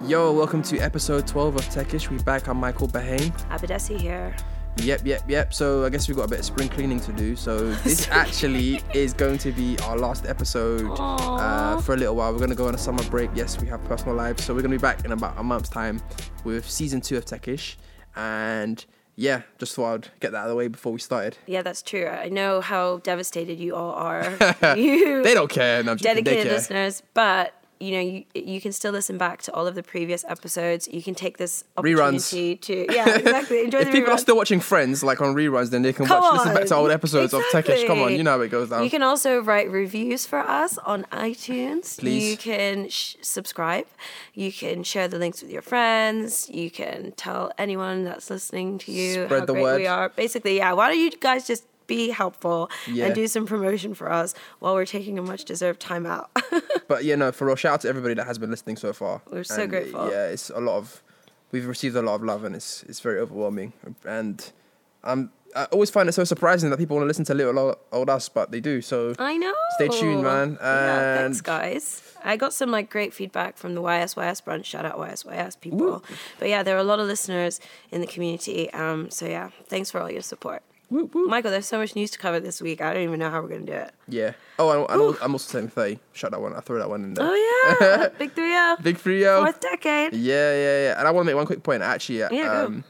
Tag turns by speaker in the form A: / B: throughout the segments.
A: Yo, welcome to episode 12 of Techish. We're back. I'm Michael Bahane.
B: Abadesi here.
A: Yep. So I guess we've got a bit of spring cleaning to do. So this actually is going to be our last episode for a little while. We're going to go on a summer break. Yes, we have personal lives. So we're going to be back in about a month's time with season 2 of Techish. And yeah, just thought I'd get that out of the way before we started.
B: Yeah, that's true. I know how devastated you all are.
A: They don't care. No,
B: dedicated listeners, but you know, you can still listen back to all of the previous episodes. You can take this opportunity to exactly enjoy.
A: If people are still watching Friends like on reruns, then they can listen back to old episodes of Techish. Come on, you know how it goes down.
B: You can also write reviews for us on iTunes.
A: Please.
B: You can subscribe. You can share the links with your friends. You can tell anyone that's listening to you
A: Spread
B: how
A: the
B: great
A: word.
B: we are. Basically, yeah. Why don't you guys just be helpful and do some promotion for us while we're taking a much deserved time out.
A: But yeah, no, for real, shout out to everybody that has been listening so far.
B: We're so grateful.
A: Yeah, it's we've received a lot of love and it's very overwhelming. And I always find it so surprising that people want to listen to little old us, but they do. So
B: I know.
A: Stay tuned, man.
B: Yeah, thanks, guys. I got some great feedback from the YSYS brunch. Shout out YSYS people.
A: Woo.
B: But yeah, there are a lot of listeners in the community. So yeah, thanks for all your support.
A: Woo, woo.
B: Michael, there's so much news to cover this week. I don't even know how we're going to do it.
A: Yeah. Oh, I'm also saying 30. Shut that one. I throw that one in there.
B: Oh, yeah. Big 3-0.
A: Big 3-0.
B: Fourth decade.
A: Yeah. And I want to make one quick point. Actually,
B: go.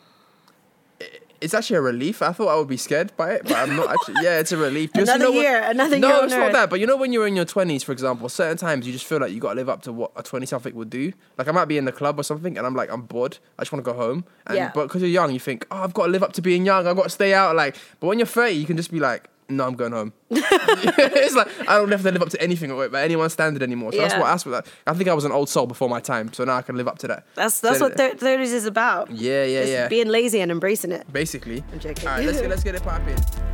A: It's actually a relief. I thought I would be scared by it, but I'm not actually. Yeah, it's a relief.
B: Another year on
A: No, it's not
B: Earth.
A: that. But you know when you're in your 20s, for example, certain times you just feel like you got to live up to what a 20-something would do. Like I might be in the club or something, and I'm like, I'm bored. I just want to go home. But because you're young, you think, oh, I've got to live up to being young. I've got to stay out. But when you're 30, you can just be like, no, I'm going home. It's like I don't have to live up to anything by anyone's standard anymore. So that's what I think I was an old soul before my time. So now I can live up to that.
B: That's what 30s is about.
A: Yeah.
B: Being lazy and embracing it.
A: Basically.
B: I'm joking.
A: All right, let's get it popping.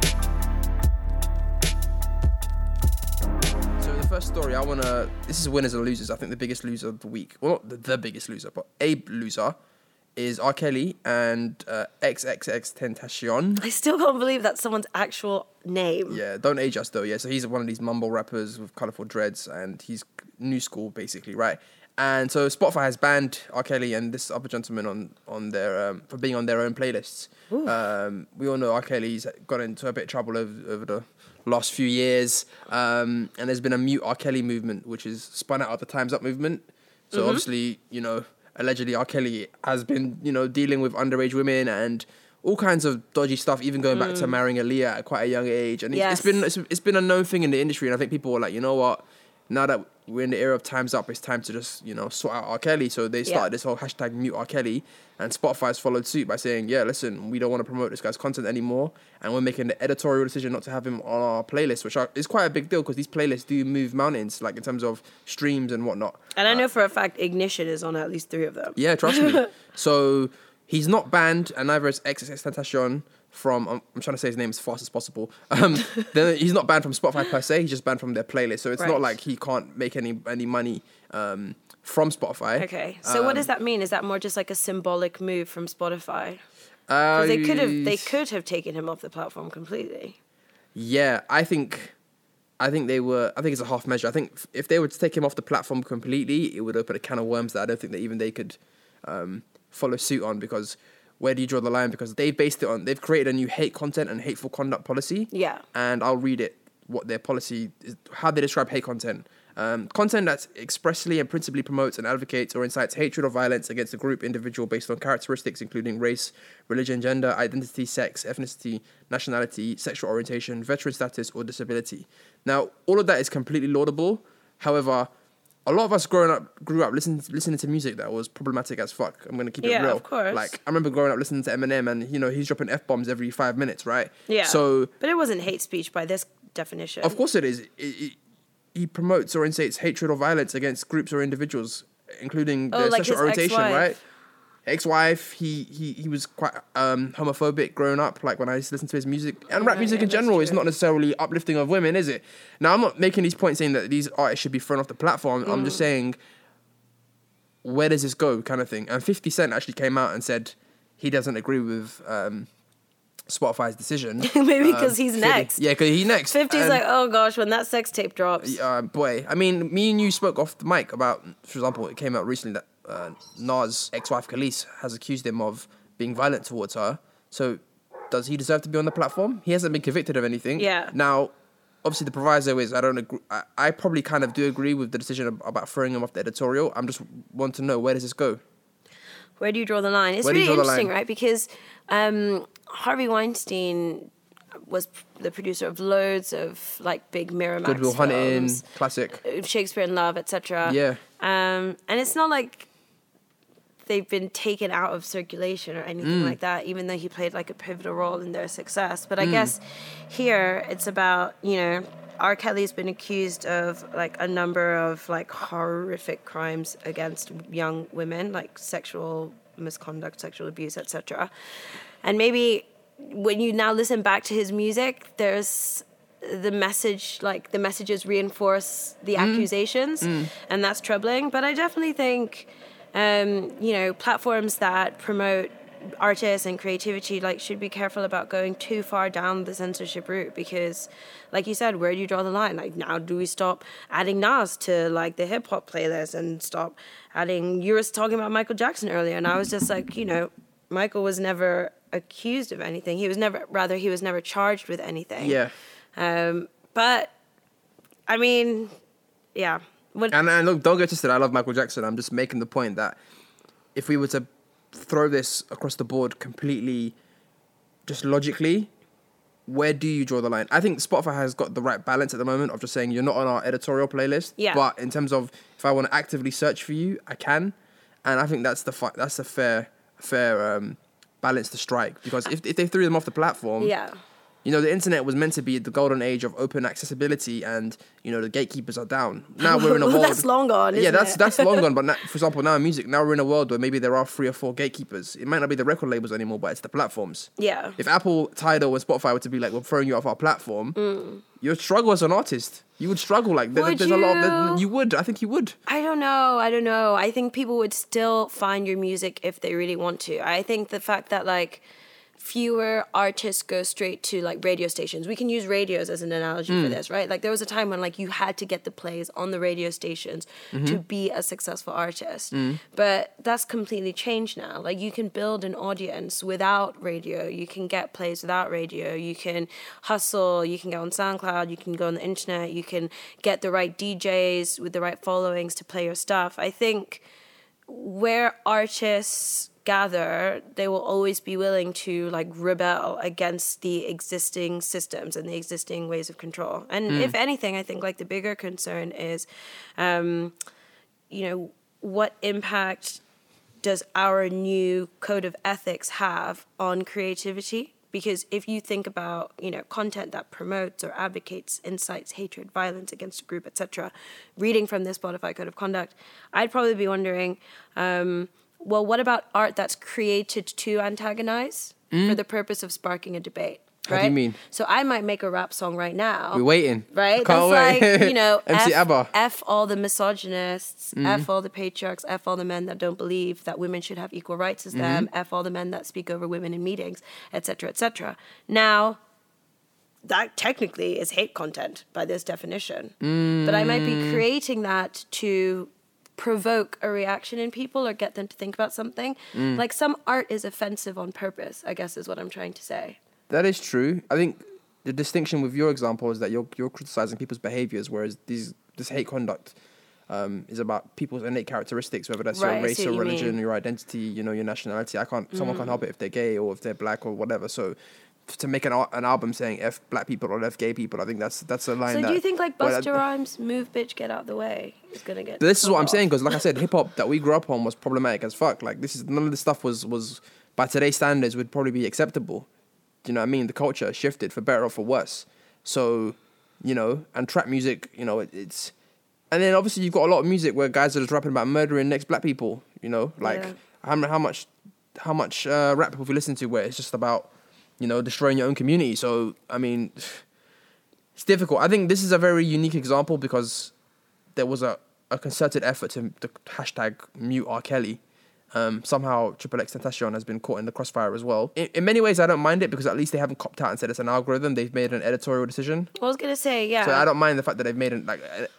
A: So the first story this is winners and losers. I think the biggest loser of the week, well, not the biggest loser, but a loser is R. Kelly and XXXTentacion.
B: I still can't believe that's someone's actual name.
A: Yeah, don't age us though. Yeah, so he's one of these mumble rappers with colourful dreads, and he's new school basically, right? And so Spotify has banned R. Kelly and this other gentleman on their for being on their own playlists. We all know R. Kelly's got into a bit of trouble over the last few years, and there's been a mute R. Kelly movement, which is spun out of the Time's Up movement. So obviously, allegedly R. Kelly has been, dealing with underage women and all kinds of dodgy stuff, even going back to marrying Aaliyah at quite a young age. And it's been a known thing in the industry. And I think people were like, you know what? Now that we're in the era of Time's Up, it's time to just, sort out R. Kelly. So they started this whole hashtag mute R. Kelly. And Spotify's followed suit by saying, yeah, listen, we don't want to promote this guy's content anymore. And we're making the editorial decision not to have him on our playlist, which is quite a big deal because these playlists do move mountains, like in terms of streams and whatnot.
B: And I know for a fact Ignition is on at least 3 of them.
A: Yeah, trust me. So he's not banned, and neither is XXXTentacion from, I'm trying to say his name as fast as possible. Then he's not banned from Spotify per se, he's just banned from their playlist. So it's not like he can't make any money from Spotify.
B: Okay, so what does that mean? Is that more just like a symbolic move from Spotify? Because they could have taken him off the platform completely.
A: Yeah, I think it's a half measure. I think if they were to take him off the platform completely, it would open a can of worms that I don't think that even they could follow suit on, because where do you draw the line? Because they've created a new hate content and hateful conduct policy.
B: Yeah.
A: And I'll read it, what their policy is, how they describe hate content. Content that expressly and principally promotes and advocates or incites hatred or violence against a group, individual based on characteristics including race, religion, gender, identity, sex, ethnicity, nationality, sexual orientation, veteran status, or disability. Now, all of that is completely laudable. However, a lot of us grew up listening to music that was problematic as fuck. I'm going to keep it real.
B: Yeah, of course.
A: Like, I remember growing up listening to Eminem and, he's dropping F-bombs every 5 minutes, right?
B: Yeah.
A: So,
B: but it wasn't hate speech by this definition.
A: Of course it is. He promotes or incites hatred or violence against groups or individuals, including their sexual orientation, right? Ex-wife, he was quite homophobic growing up, like when I used to listen to his music. And rap music in general is not necessarily uplifting of women, is it? Now, I'm not making these points saying that these artists should be thrown off the platform. I'm just saying, where does this go, kind of thing. And 50 Cent actually came out and said he doesn't agree with Spotify's decision.
B: Maybe because he's
A: 50,
B: next.
A: Yeah, because he's next.
B: 50's like, oh gosh, when that sex tape drops.
A: Boy. I mean, me and you spoke off the mic about, for example, it came out recently that Nas' ex-wife Khalees has accused him of being violent towards her. So does he deserve to be on the platform? He hasn't been convicted of anything.
B: Yeah.
A: Now, obviously, the proviso is I don't agree. I probably kind of do agree with the decision about throwing him off the editorial. I'm just want to know, where does this go?
B: Where do you draw the line? It's really interesting, right? Because Harvey Weinstein was the producer of loads of like big Miramax
A: Good Will Hunting,
B: films,
A: classic,
B: Shakespeare in Love, etc.
A: Yeah.
B: And it's not like they've been taken out of circulation or anything like that, even though he played like a pivotal role in their success. But I guess here it's about, you know, R. Kelly's been accused of like a number of like horrific crimes against young women, like sexual misconduct, sexual abuse, etc. And maybe when you now listen back to his music, there's the messages reinforce the accusations, and that's troubling. But I definitely think, you know, platforms that promote artists and creativity like should be careful about going too far down the censorship route, because like you said, where do you draw the line? Like, now do we stop adding Nas to like the hip hop playlist and stop adding, you were talking about Michael Jackson earlier, and I was just like, you know, Michael was never accused of anything. He was never charged with anything.
A: Yeah.
B: But I mean, yeah.
A: And look, don't get twisted. I love Michael Jackson. I'm just making the point that if we were to throw this across the board completely, just logically, where do you draw the line? I think Spotify has got the right balance at the moment of just saying you're not on our editorial playlist.
B: Yeah.
A: But in terms of if I want to actively search for you, I can, and I think that's the fair balance to strike, because if they threw them off the platform,
B: yeah.
A: You know, the internet was meant to be the golden age of open accessibility, and you know the gatekeepers are down. Now we're in a world
B: that's long gone. Isn't
A: that's long gone. But now, for example, now in music, now we're in a world where maybe there are 3 or 4 gatekeepers. It might not be the record labels anymore, but it's the platforms.
B: Yeah.
A: If Apple, Tidal, and Spotify were to be like, we're throwing you off our platform, you would struggle as an artist. You would struggle. Like there's a lot of you would. I think you would.
B: I don't know. I think people would still find your music if they really want to. I think the fact that like fewer artists go straight to like radio stations. We can use radios as an analogy for this, right? Like there was a time when like you had to get the plays on the radio stations to be a successful artist. But that's completely changed now. Like you can build an audience without radio. You can get plays without radio. You can hustle. You can go on SoundCloud. You can go on the internet. You can get the right DJs with the right followings to play your stuff. I think where artists gather, they will always be willing to like rebel against the existing systems and the existing ways of control. And if anything, I think like the bigger concern is, you know, what impact does our new code of ethics have on creativity? Because if you think about, you know, content that promotes or advocates, incites hatred, violence against a group, etc., reading from the Spotify Code of Conduct, I'd probably be wondering, well, what about art that's created to antagonize for the purpose of sparking a debate? Right?
A: How do you mean?
B: So I might make a rap song right now.
A: We're waiting.
B: Right?
A: Can't
B: That's
A: wait.
B: like, you know,
A: MC ABBA.
B: F all the misogynists, F all the patriarchs, F all the men that don't believe that women should have equal rights as them, F all the men that speak over women in meetings, etc., etc. Now, that technically is hate content by this definition. But I might be creating that to provoke a reaction in people or get them to think about something. Like some art is offensive on purpose, I guess is what I'm trying to say.
A: That is true. I think the distinction with your example is that you're criticizing people's behaviors, whereas this hate conduct is about people's innate characteristics, whether that's your race or religion, your identity, you know, your nationality. Someone can't help it if they're gay or if they're black or whatever. So to make an album saying F black people or F gay people, I think that's a line.
B: So do you think like Busta Rhymes' "Move Bitch Get Out the Way" is gonna get?
A: This is what I'm saying, because like I said, hip hop that we grew up on was problematic as fuck. Like none of this stuff was by today's standards would probably be acceptable. Do you know what I mean? The culture shifted for better or for worse. So, you know, and trap music, you know, it's... And then obviously you've got a lot of music where guys are just rapping about murdering next black people, you know? Like, how much rap have we listened to where it's just about, you know, destroying your own community? So, I mean, it's difficult. I think this is a very unique example because there was a concerted effort to hashtag mute R. Kelly. Somehow XXXTentacion has been caught in the crossfire as well. In many ways, I don't mind it because at least they haven't copped out and said it's an algorithm. They've made an editorial decision.
B: I was gonna say, yeah.
A: So I don't mind the fact that they've made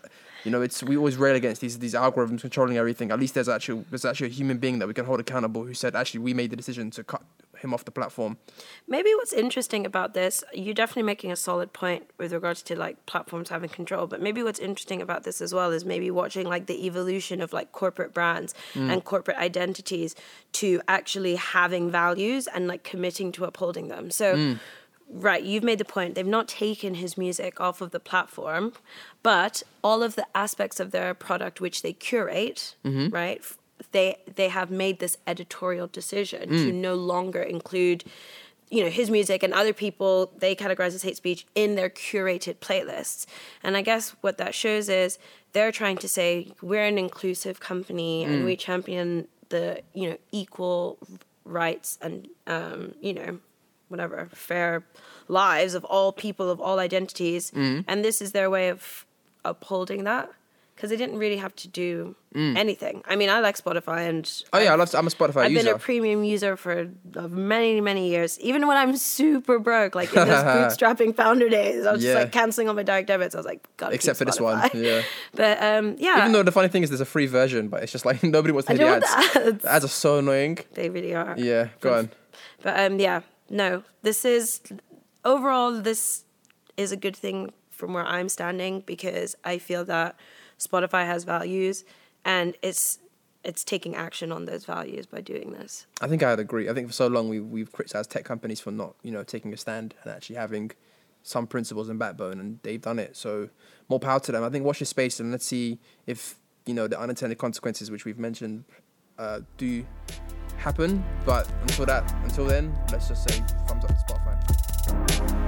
A: You know, we always rail against these algorithms controlling everything. At least there's actually a human being that we can hold accountable who said, actually, we made the decision to cut him off the platform.
B: Maybe what's interesting about this, you're definitely making a solid point with regards to like platforms having control, but maybe what's interesting about this as well is maybe watching like the evolution of like corporate brands and corporate identities to actually having values and like committing to upholding them. So right, you've made the point. They've not taken his music off of the platform, but all of the aspects of their product which they curate, right, they have made this editorial decision to no longer include, you know, his music and other people they categorize as hate speech in their curated playlists. And I guess what that shows is they're trying to say we're an inclusive company and we champion the, you know, equal rights and, you know, whatever, fair lives of all people of all identities. And this is their way of upholding that. Because they didn't really have to do anything. I mean, I like Spotify, and
A: I'm a Spotify user.
B: I've been a premium user for many, many years. Even when I'm super broke, like in those bootstrapping founder days, I was just like canceling all my direct debits. I was like, God,
A: except for this one, yeah.
B: But yeah.
A: Even though the funny thing is, there's a free version, but it's just like nobody wants to hear the ads. The ads are so annoying.
B: They really are.
A: Yeah, go on.
B: But yeah, no. This is overall a good thing from where I'm standing, because I feel that Spotify has values, and it's taking action on those values by doing this. I
A: think I'd agree. I think for so long we've criticized tech companies for not, you know, taking a stand and actually having some principles and backbone, and they've done it. So more power to them. I think watch your space and let's see if, you know, the unintended consequences which we've mentioned do happen. But until then, let's just say thumbs up to Spotify.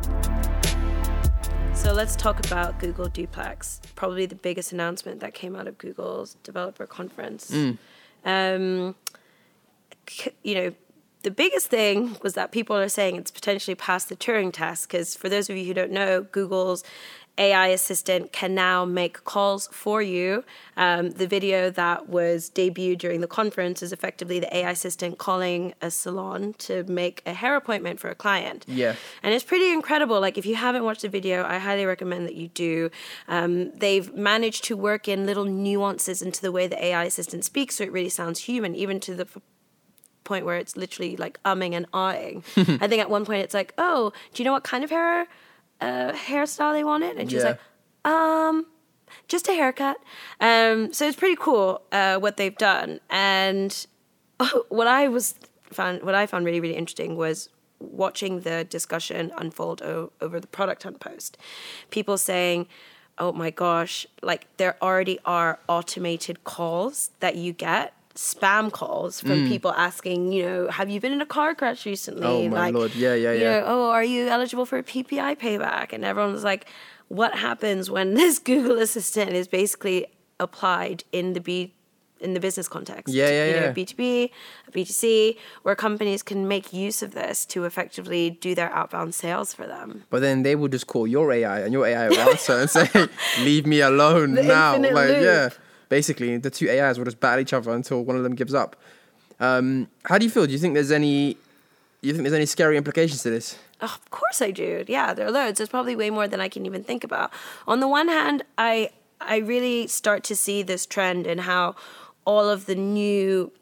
B: So let's talk about Google Duplex, probably the biggest announcement that came out of Google's developer conference. You know, the biggest thing was that people are saying it's potentially passed the Turing test, because for those of you who don't know, Google's AI assistant can now make calls for you. The video that was debuted during the conference is effectively the AI assistant calling a salon to make a hair appointment for a client.
A: Yeah.
B: And it's pretty incredible. Like, if you haven't watched the video, I highly recommend that you do. They've managed to work in little nuances into the way the AI assistant speaks, so it really sounds human, even to the point where it's literally like umming and ahhing. I think at one point it's like, oh, do you know what kind of hairstyle they wanted? And she's like, just a haircut. So it's pretty cool what they've done. And what I found really, really interesting was watching the discussion unfold over the Product Hunt post. People saying, oh my gosh, like there already are automated calls that you get, spam calls from people asking, you know, have you been in a car crash recently?
A: Oh my Lord, yeah.
B: You know, oh, are you eligible for a PPI payback? And everyone's like, what happens when this Google Assistant is basically applied in the business context? You know, B2B, B2C, where companies can make use of this to effectively do their outbound sales for them.
A: But then they will just call your AI, and your AI will answer and say, leave me alone now. Like, loop. Yeah. Basically, the two AIs will just battle each other until one of them gives up. How do you feel? Do you think there's any scary implications to this?
B: Oh, of course I do. Yeah, there are loads. There's probably way more than I can even think about. On the one hand, I really start to see this trend in how all of the new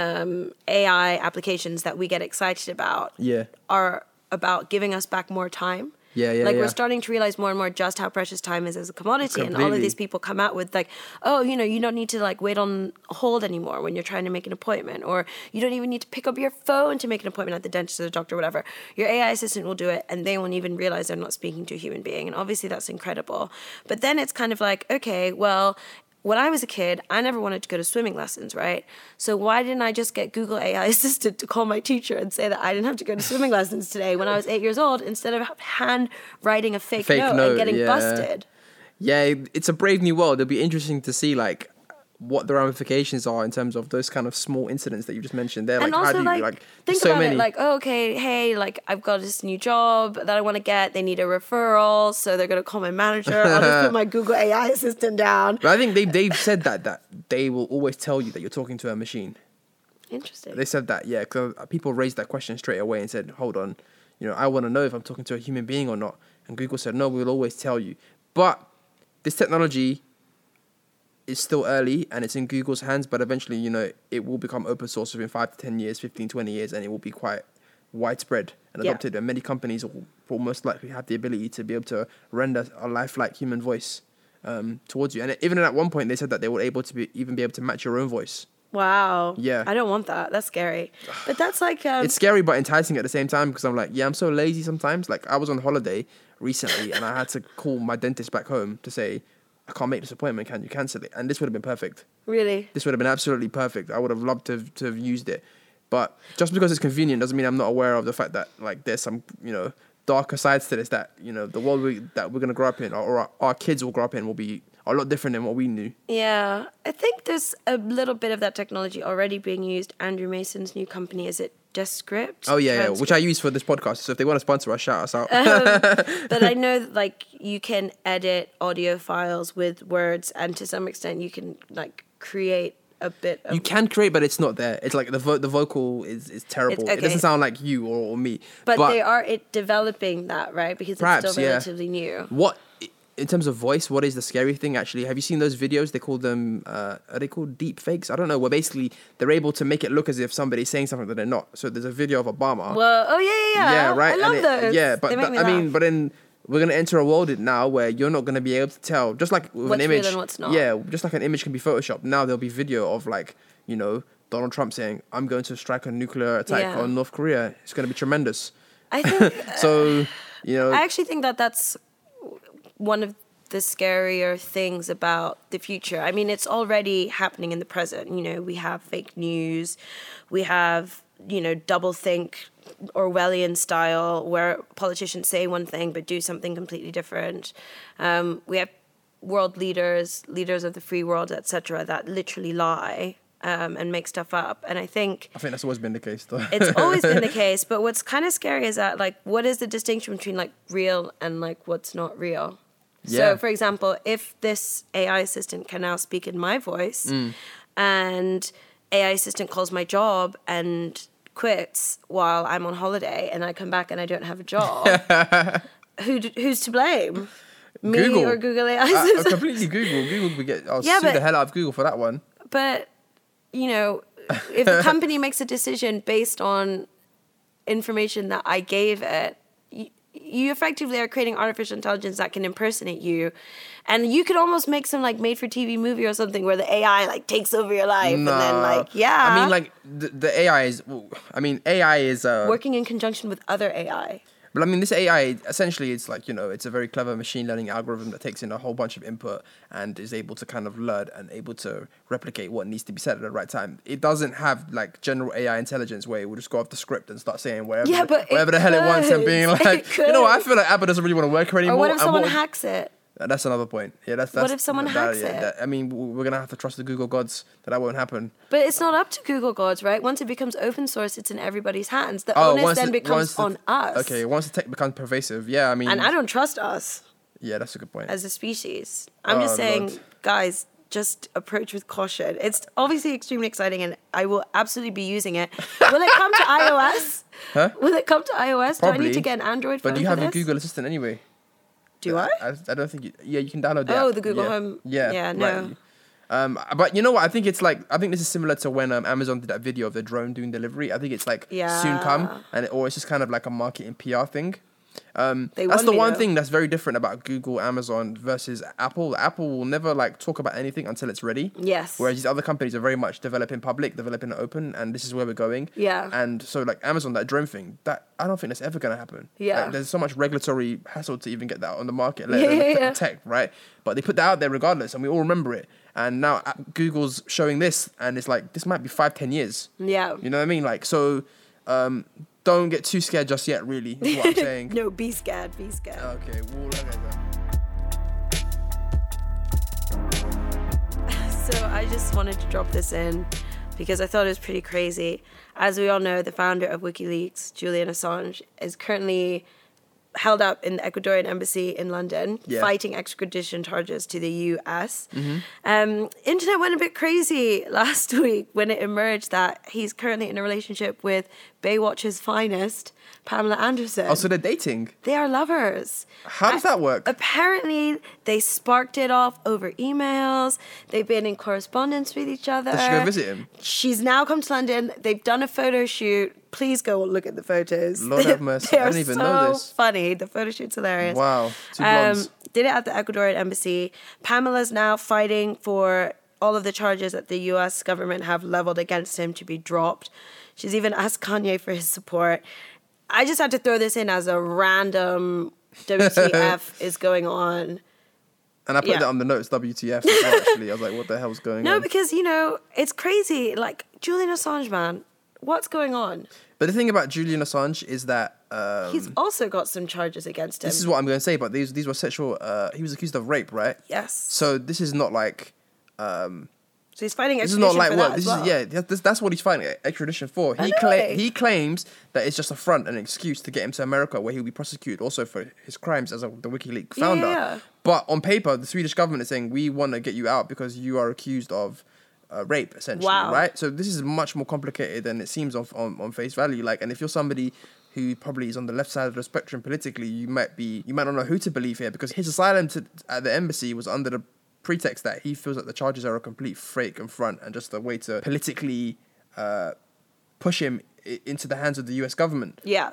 B: AI applications that we get excited about are about giving us back more time. We're starting to realize more and more just how precious time is as a commodity. Completely. And all of these people come out with like, oh, you know, you don't need to like wait on hold anymore when you're trying to make an appointment, or you don't even need to pick up your phone to make an appointment at the dentist or the doctor or whatever. Your AI assistant will do it, and they won't even realize they're not speaking to a human being. And obviously that's incredible. But then it's kind of like, okay, well, when I was a kid, I never wanted to go to swimming lessons, right? So why didn't I just get Google AI Assistant to call my teacher and say that I didn't have to go to swimming lessons today when I was 8 years old, instead of hand writing a fake note and getting busted?
A: Yeah, it's a brave new world. It'll be interesting to see like what the ramifications are in terms of those kind of small incidents that you just mentioned there.
B: And
A: like,
B: also,
A: how do you,
B: like think so about many. It, like, oh, okay, hey, like I've got this new job that I want to get. They need a referral, so they're gonna call my manager. I'll just put my Google AI assistant down.
A: But I think they've said that they will always tell you that you're talking to a machine.
B: Interesting.
A: They said that, yeah, because people raised that question straight away and said, hold on, you know, I want to know if I'm talking to a human being or not. And Google said, no, we'll always tell you. But this technology, is still early and it's in Google's hands, but eventually, you know, it will become open source within 5 to 10 years, 15, 20 years, and it will be quite widespread and adopted. And many companies will most likely have the ability to be able to render a lifelike human voice towards you. And even at one point, they said that they were able to even be able to match your own voice.
B: Wow.
A: Yeah.
B: I don't want that. That's scary. But that's like...
A: it's scary but enticing at the same time, because I'm like, yeah, I'm so lazy sometimes. Like, I was on holiday recently and I had to call my dentist back home to say, I can't make this appointment, can you cancel it? And this would have been perfect.
B: Really?
A: This would have been absolutely perfect. I would have loved to have used it. But just because it's convenient doesn't mean I'm not aware of the fact that, like, there's some, you know, darker sides to this, that, you know, the world that we're going to grow up in, or our kids will grow up in, will be a lot different than what we knew.
B: Yeah. I think there's a little bit of that technology already being used. Andrew Mason's new company, is it Descript?
A: Oh, yeah, which I use for this podcast. So if they want to sponsor us, shout us out.
B: But I know that, like, you can edit audio files with words, and to some extent you can, like, create a bit of...
A: You can create, but it's not there. It's like the vocal is terrible. It doesn't sound like you or me.
B: But they are developing that, right? Because it's still relatively new.
A: What, in terms of voice, what is the scary thing, actually? Have you seen those videos? They call them, are they called deep fakes? I don't know. Where basically they're able to make it look as if somebody's saying something that they're not. So there's a video of Obama.
B: Well, oh, yeah.
A: Yeah, right?
B: I love those.
A: Yeah, but but then we're going to enter a world now where you're not going to be able to tell, just like with
B: what's
A: an image.
B: Real and what's not.
A: Yeah, just like an image can be photoshopped. Now there'll be video of, like, you know, Donald Trump saying, I'm going to strike a nuclear attack on North Korea. It's going to be tremendous.
B: I think...
A: So, you know...
B: I actually think that that's one of the scarier things about the future. I mean, it's already happening in the present. You know, we have fake news. We have, you know, doublethink, Orwellian style, where politicians say one thing but do something completely different. We have world leaders of the free world, etc., that literally lie and make stuff up. And I think
A: that's always been the case, though.
B: It's always been the case. But what's kind of scary is that, like, what is the distinction between, like, real and, like, what's not real?
A: Yeah.
B: So, for example, if this AI assistant can now speak in my voice and AI assistant calls my job and quits while I'm on holiday and I come back and I don't have a job, who's to blame? Me
A: Google.
B: or Google AI?
A: Completely Google. Google would get... I'll sue the hell out of Google for that one.
B: But, you know, if the company makes a decision based on information that I gave it, you effectively are creating artificial intelligence that can impersonate you. And you could almost make some, like, made-for-TV movie or something where the AI, like, takes over your life. And then, like,
A: I mean, like, the AI is... I mean, AI is...
B: working in conjunction with other AI.
A: But I mean, this AI, essentially, it's like, you know, it's a very clever machine learning algorithm that takes in a whole bunch of input and is able to kind of learn and able to replicate what needs to be said at the right time. It doesn't have, like, general AI intelligence where it will just go off the script and start saying whatever the hell it wants and being like, you know what, I feel like Apple doesn't really want to work here anymore.
B: Or what if someone hacks it?
A: That's another point. Yeah, that's
B: what if someone hacks it?
A: I mean, we're gonna have to trust the Google gods that won't happen.
B: But it's not up to Google gods, right? Once it becomes open source, it's in everybody's hands. The onus then becomes on us.
A: Okay, once the tech becomes pervasive, yeah, I mean...
B: And I don't trust us.
A: Yeah, that's a good point.
B: As a species. I'm just saying, Lord. Guys, just approach with caution. It's obviously extremely exciting and I will absolutely be using it. Will it come to iOS?
A: Huh?
B: Will it come to iOS?
A: Probably.
B: Do I need to get an Android phone?
A: But you have a Google Assistant anyway.
B: Do I?
A: I don't think you can download that.
B: Oh, the Google Home. Yeah, no.
A: Right. But you know what? I think this is similar to when Amazon did that video of the drone doing delivery. I think it's like soon come, or it's just kind of like a marketing PR thing. That's the one thing that's very different about Google, Amazon versus Apple. Apple will never, like, talk about anything until it's ready.
B: Yes.
A: Whereas these other companies are very much developing public, developing open, and this is where we're going.
B: Yeah.
A: And so, like, Amazon, that drone thing, that I don't think that's ever gonna happen.
B: Yeah.
A: Like, there's so much regulatory hassle to even get that on the market, let alone tech, right? But they put that out there regardless, and we all remember it. And now Google's showing this, and it's like, this might be 5-10 years.
B: Yeah.
A: You know what I mean? Like, so. Don't get too scared just yet, really, is what I'm saying.
B: No, be scared, be scared.
A: Okay, we'll look at
B: that. So I just wanted to drop this in because I thought it was pretty crazy. As we all know, the founder of WikiLeaks, Julian Assange, is currently held up in the Ecuadorian embassy in London,
A: Yeah.
B: fighting extradition charges to the US. Internet went a bit crazy last week when it emerged that he's currently in a relationship with Baywatch's finest, Pamela Anderson.
A: Oh, so they're dating.
B: They are lovers.
A: How does that work?
B: Apparently, they sparked it off over emails. They've been in correspondence with each other.
A: Does she go visit him?
B: She's now come to London. They've done a photo shoot. Please go look at the photos.
A: Lord have mercy.
B: They
A: I
B: are
A: didn't even
B: so
A: know this.
B: funny. The photo shoot's hilarious.
A: Wow. Two blondes.
B: Did it at the Ecuadorian embassy. Pamela's now fighting for all of the charges that the US government have leveled against him to be dropped. She's even asked Kanye for his support. I just had to throw this in as a random WTF is going on.
A: And I put
B: Yeah.
A: that on the notes, WTF, as well, actually. I was like, what the hell's going
B: No,
A: on?
B: because, you know, it's crazy. Like, Julian Assange, man, what's going on?
A: But the thing about Julian Assange is that...
B: He's also got some charges against him.
A: this is what I'm going to say, but these were sexual... he was accused of rape, right?
B: Yes.
A: So this is not like...
B: So he's fighting
A: This is
B: extradition
A: not like
B: for
A: what
B: that
A: this
B: as well.
A: is. Yeah, that's what he's fighting extradition for.
B: I know.
A: He claims that it's just a front, an excuse to get him to America, where he'll be prosecuted also for his crimes as the WikiLeaks founder.
B: Yeah.
A: But on paper, the Swedish government is saying we want to get you out because you are accused of rape, essentially.
B: Wow.
A: Right. So this is much more complicated than it seems on face value. Like, and if you're somebody who probably is on the left side of the spectrum politically, you might not know who to believe here, because his asylum at the embassy was under the pretext that he feels that the charges are a complete fake and front and just a way to politically push him into the hands of the US government.
B: Yeah.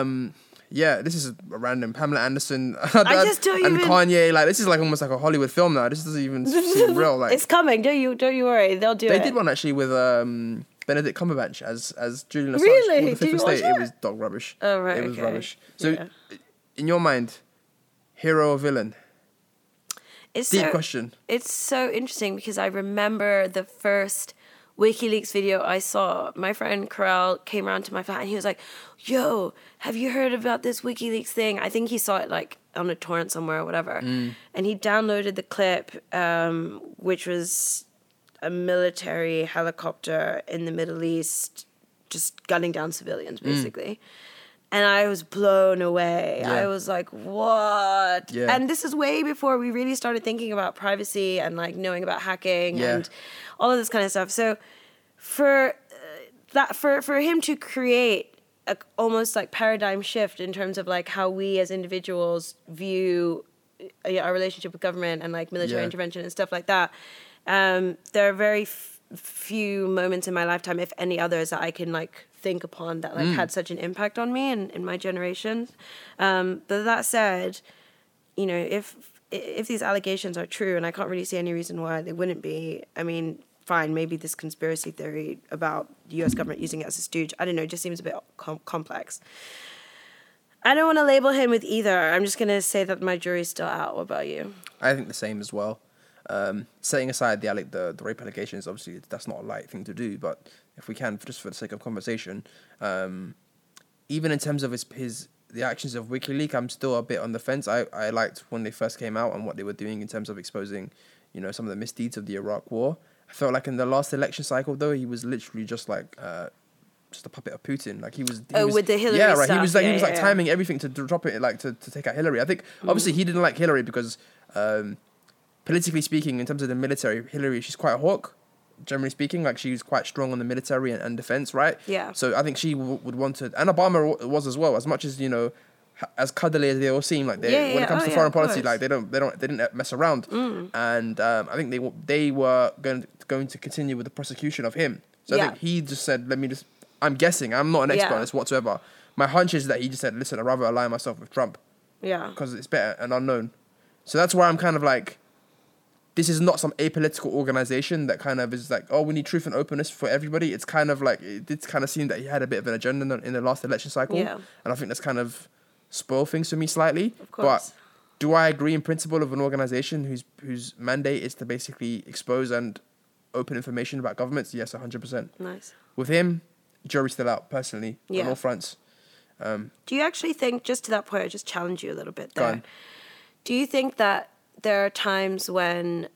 A: Yeah, this is a random Pamela Anderson
B: I just don't
A: and
B: even-
A: Kanye. Like, this is like almost like a Hollywood film now. This doesn't even seem real. Like,
B: It's coming. Don't you worry. They'll do
A: they
B: it.
A: did one actually with Benedict Cumberbatch as Julian Assange.
B: Really?
A: Called The Fifth
B: Did you watch
A: Estate. It
B: it?
A: was dog rubbish.
B: Oh, right,
A: It was
B: okay.
A: rubbish. So,
B: Yeah.
A: in your mind, hero or villain?
B: It's
A: Deep
B: so,
A: question.
B: It's so interesting because I remember the first WikiLeaks video I saw. My friend Corral came around to my flat and he was like, "Yo, have you heard about this WikiLeaks thing?" I think he saw it like on a torrent somewhere or whatever. And he downloaded the clip, which was a military helicopter in the Middle East just gunning down civilians, basically. And I was blown away.
A: Yeah.
B: I was like, what?
A: Yeah.
B: And this is way before we really started thinking about privacy and like knowing about hacking
A: Yeah.
B: and all of this kind of stuff. So for him to create a almost like paradigm shift in terms of like how we as individuals view our relationship with government and like military
A: Yeah.
B: intervention and stuff like that, there are very few moments in my lifetime, if any others, that I can like think upon that like had such an impact on me and in my generation. But that said, you know, if these allegations are true, and I can't really see any reason why they wouldn't be, I mean, fine, maybe this conspiracy theory about the US government using it as a stooge, I don't know, it just seems a bit complex. I don't want to label him with either. I'm just going to say that my jury's still out. What about you?
A: I think the same as well. Setting aside the rape allegations, obviously that's not a light thing to do, but if we can, just for the sake of conversation, even in terms of the actions of WikiLeaks, I'm still a bit on the fence. I liked when they first came out and what they were doing in terms of exposing, you know, some of the misdeeds of the Iraq War. I felt like in the last election cycle, though, he was literally just like just a puppet of Putin. Like he was
B: with the Hillary
A: yeah, right.
B: stuff.
A: He was like
B: Yeah.
A: timing everything to drop it, like to take out Hillary. I think obviously he didn't like Hillary because politically speaking, in terms of the military, Hillary, she's quite a hawk. Generally speaking, like she's quite strong on the military and defense, right?
B: Yeah.
A: So I think she would want to, and Obama was as well. As much as, you know, as cuddly as they all seem, like when it comes to foreign policy, like they didn't mess around. And I think they were going to continue with the prosecution of him. So I think he just said, I'm guessing, I'm not an expert on this whatsoever. My hunch is that he just said, listen, I'd rather align myself with Trump.
B: Yeah.
A: Because it's better and unknown. So that's why I'm kind of like, this is not some apolitical organization that kind of is like, oh, we need truth and openness for everybody. It's kind of like, it did kind of seem that he had a bit of an agenda in the last election cycle.
B: Yeah.
A: And I think that's kind of spoiled things for me slightly.
B: Of course.
A: But do I agree in principle of an organization whose mandate is to basically expose and open information about governments? Yes, 100%.
B: Nice.
A: With him, jury's still out, personally, on all fronts.
B: Do you actually think, just to that point, I just challenge you a little bit
A: Go
B: there.
A: on.
B: Do you think that there are times when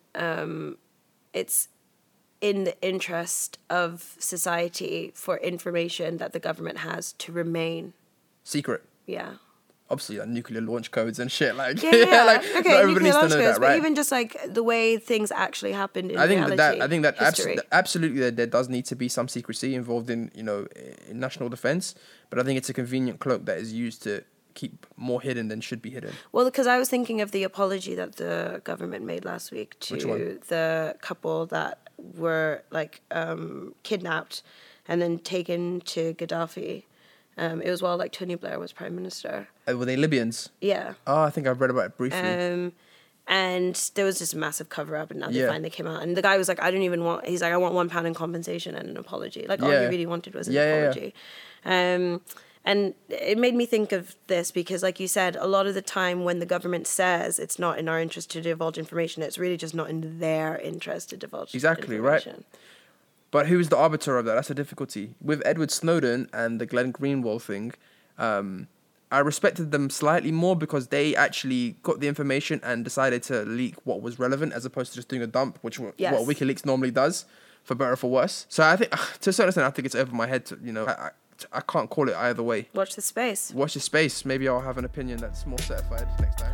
B: it's in the interest of society for information that the government has to remain?
A: Secret.
B: Yeah.
A: obviously like nuclear launch codes and shit. Like,
B: Yeah.
A: like
B: Okay,
A: not everybody
B: nuclear
A: needs to
B: launch
A: know
B: codes,
A: that,
B: but
A: right?
B: even just like the way things actually happened in
A: I think
B: reality,
A: that
B: history.
A: absolutely there does need to be some secrecy involved in in national defense, but I think it's a convenient cloak that is used to keep more hidden than should be hidden.
B: Well, because I was thinking of the apology that the government made last week
A: Which one?
B: to the couple that were like kidnapped and then taken to Gaddafi. It was while like Tony Blair was prime minister.
A: Were they Libyans?
B: Yeah.
A: Oh, I think I've read about it briefly.
B: And there was just a massive cover up, and now they
A: Yeah.
B: finally came out. And the guy was like, he's like, I want £1 in compensation and an apology. Like, all
A: Yeah.
B: he really wanted was an
A: Yeah, yeah, yeah.
B: apology. And it made me think of this because, like you said, a lot of the time when the government says it's not in our interest to divulge information, it's really just not in their interest to divulge
A: Exactly, right.
B: information.
A: But who's the arbiter of that? That's the difficulty. With Edward Snowden and the Glenn Greenwald thing, I respected them slightly more because they actually got the information and decided to leak what was relevant as opposed to just doing a dump, which
B: Yes.
A: what WikiLeaks normally does, for better or for worse. So I think, to a certain extent, I think it's over my head. I can't call it either way.
B: Watch the space.
A: Watch the space. Maybe I'll have an opinion that's more certified next time.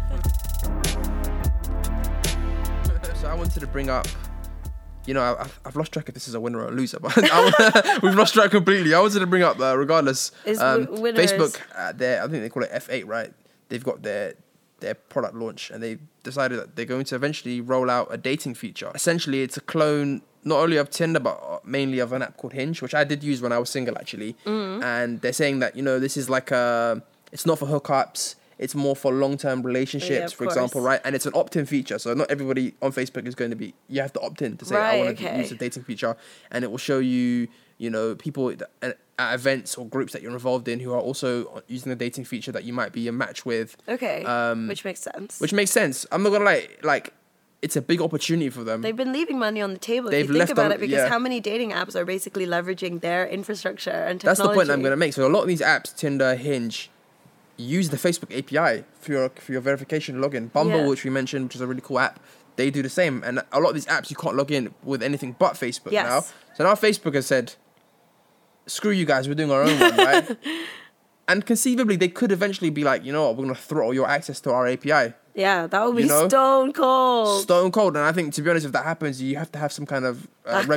A: So I wanted to bring up, I've lost track if this is a winner or a loser, but we've lost track completely. I wanted to bring up, regardless,
B: winners.
A: Facebook, I think they call it F8, right? They've got their product launch, and they decided that they're going to eventually roll out a dating feature. Essentially, it's a clone not only of Tinder, but mainly of an app called Hinge, which I did use when I was single, actually. And they're saying that, this is like it's not for hookups. It's more for long-term relationships, for example, right? And it's an opt-in feature. So not everybody on Facebook is going to be... You have to opt in to say, I want to use the dating feature. And it will show you, people at events or groups that you're involved in who are also using the dating feature that you might be a match with.
B: Okay, which makes sense.
A: Which makes sense. I'm not going to lie. Like, it's a big opportunity for them.
B: They've been leaving money on the table
A: They've
B: if you think
A: left
B: about
A: on-
B: it, because
A: yeah.
B: how many dating apps are basically leveraging their infrastructure and
A: That's
B: technology?
A: the point I'm going to make. So a lot of these apps, Tinder, Hinge, use the Facebook API for your verification login. Bumble,
B: Yeah.
A: which we mentioned, which is a really cool app, they do the same. And a lot of these apps, you can't log in with anything but Facebook
B: Yes.
A: now. So now Facebook has said, screw you guys, we're doing our own one, right? And conceivably, they could eventually be like, you know what, we're going to throttle your access to our API.
B: Yeah, that would be
A: You know?
B: stone cold.
A: Stone cold. And I think, to be honest, if that happens, you have to have some kind of...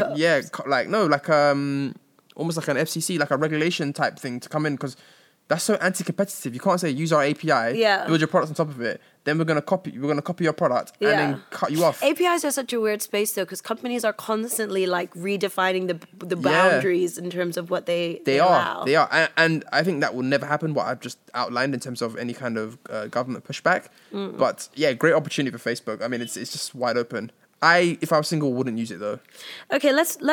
B: Backups.
A: Almost like an FCC, like a regulation type thing to come in, because that's so anti-competitive. You can't say use our API,
B: Yeah.
A: build your products on top of it, then we're gonna copy your product and
B: Yeah.
A: then cut you off.
B: APIs are such a weird space though, because companies are constantly like redefining the
A: Yeah.
B: boundaries in terms of what they allow.
A: They are, and I think that will never happen. What I've just outlined in terms of any kind of government pushback, but yeah, great opportunity for Facebook. I mean, it's just wide open. If I was single, wouldn't use it though.
B: Okay,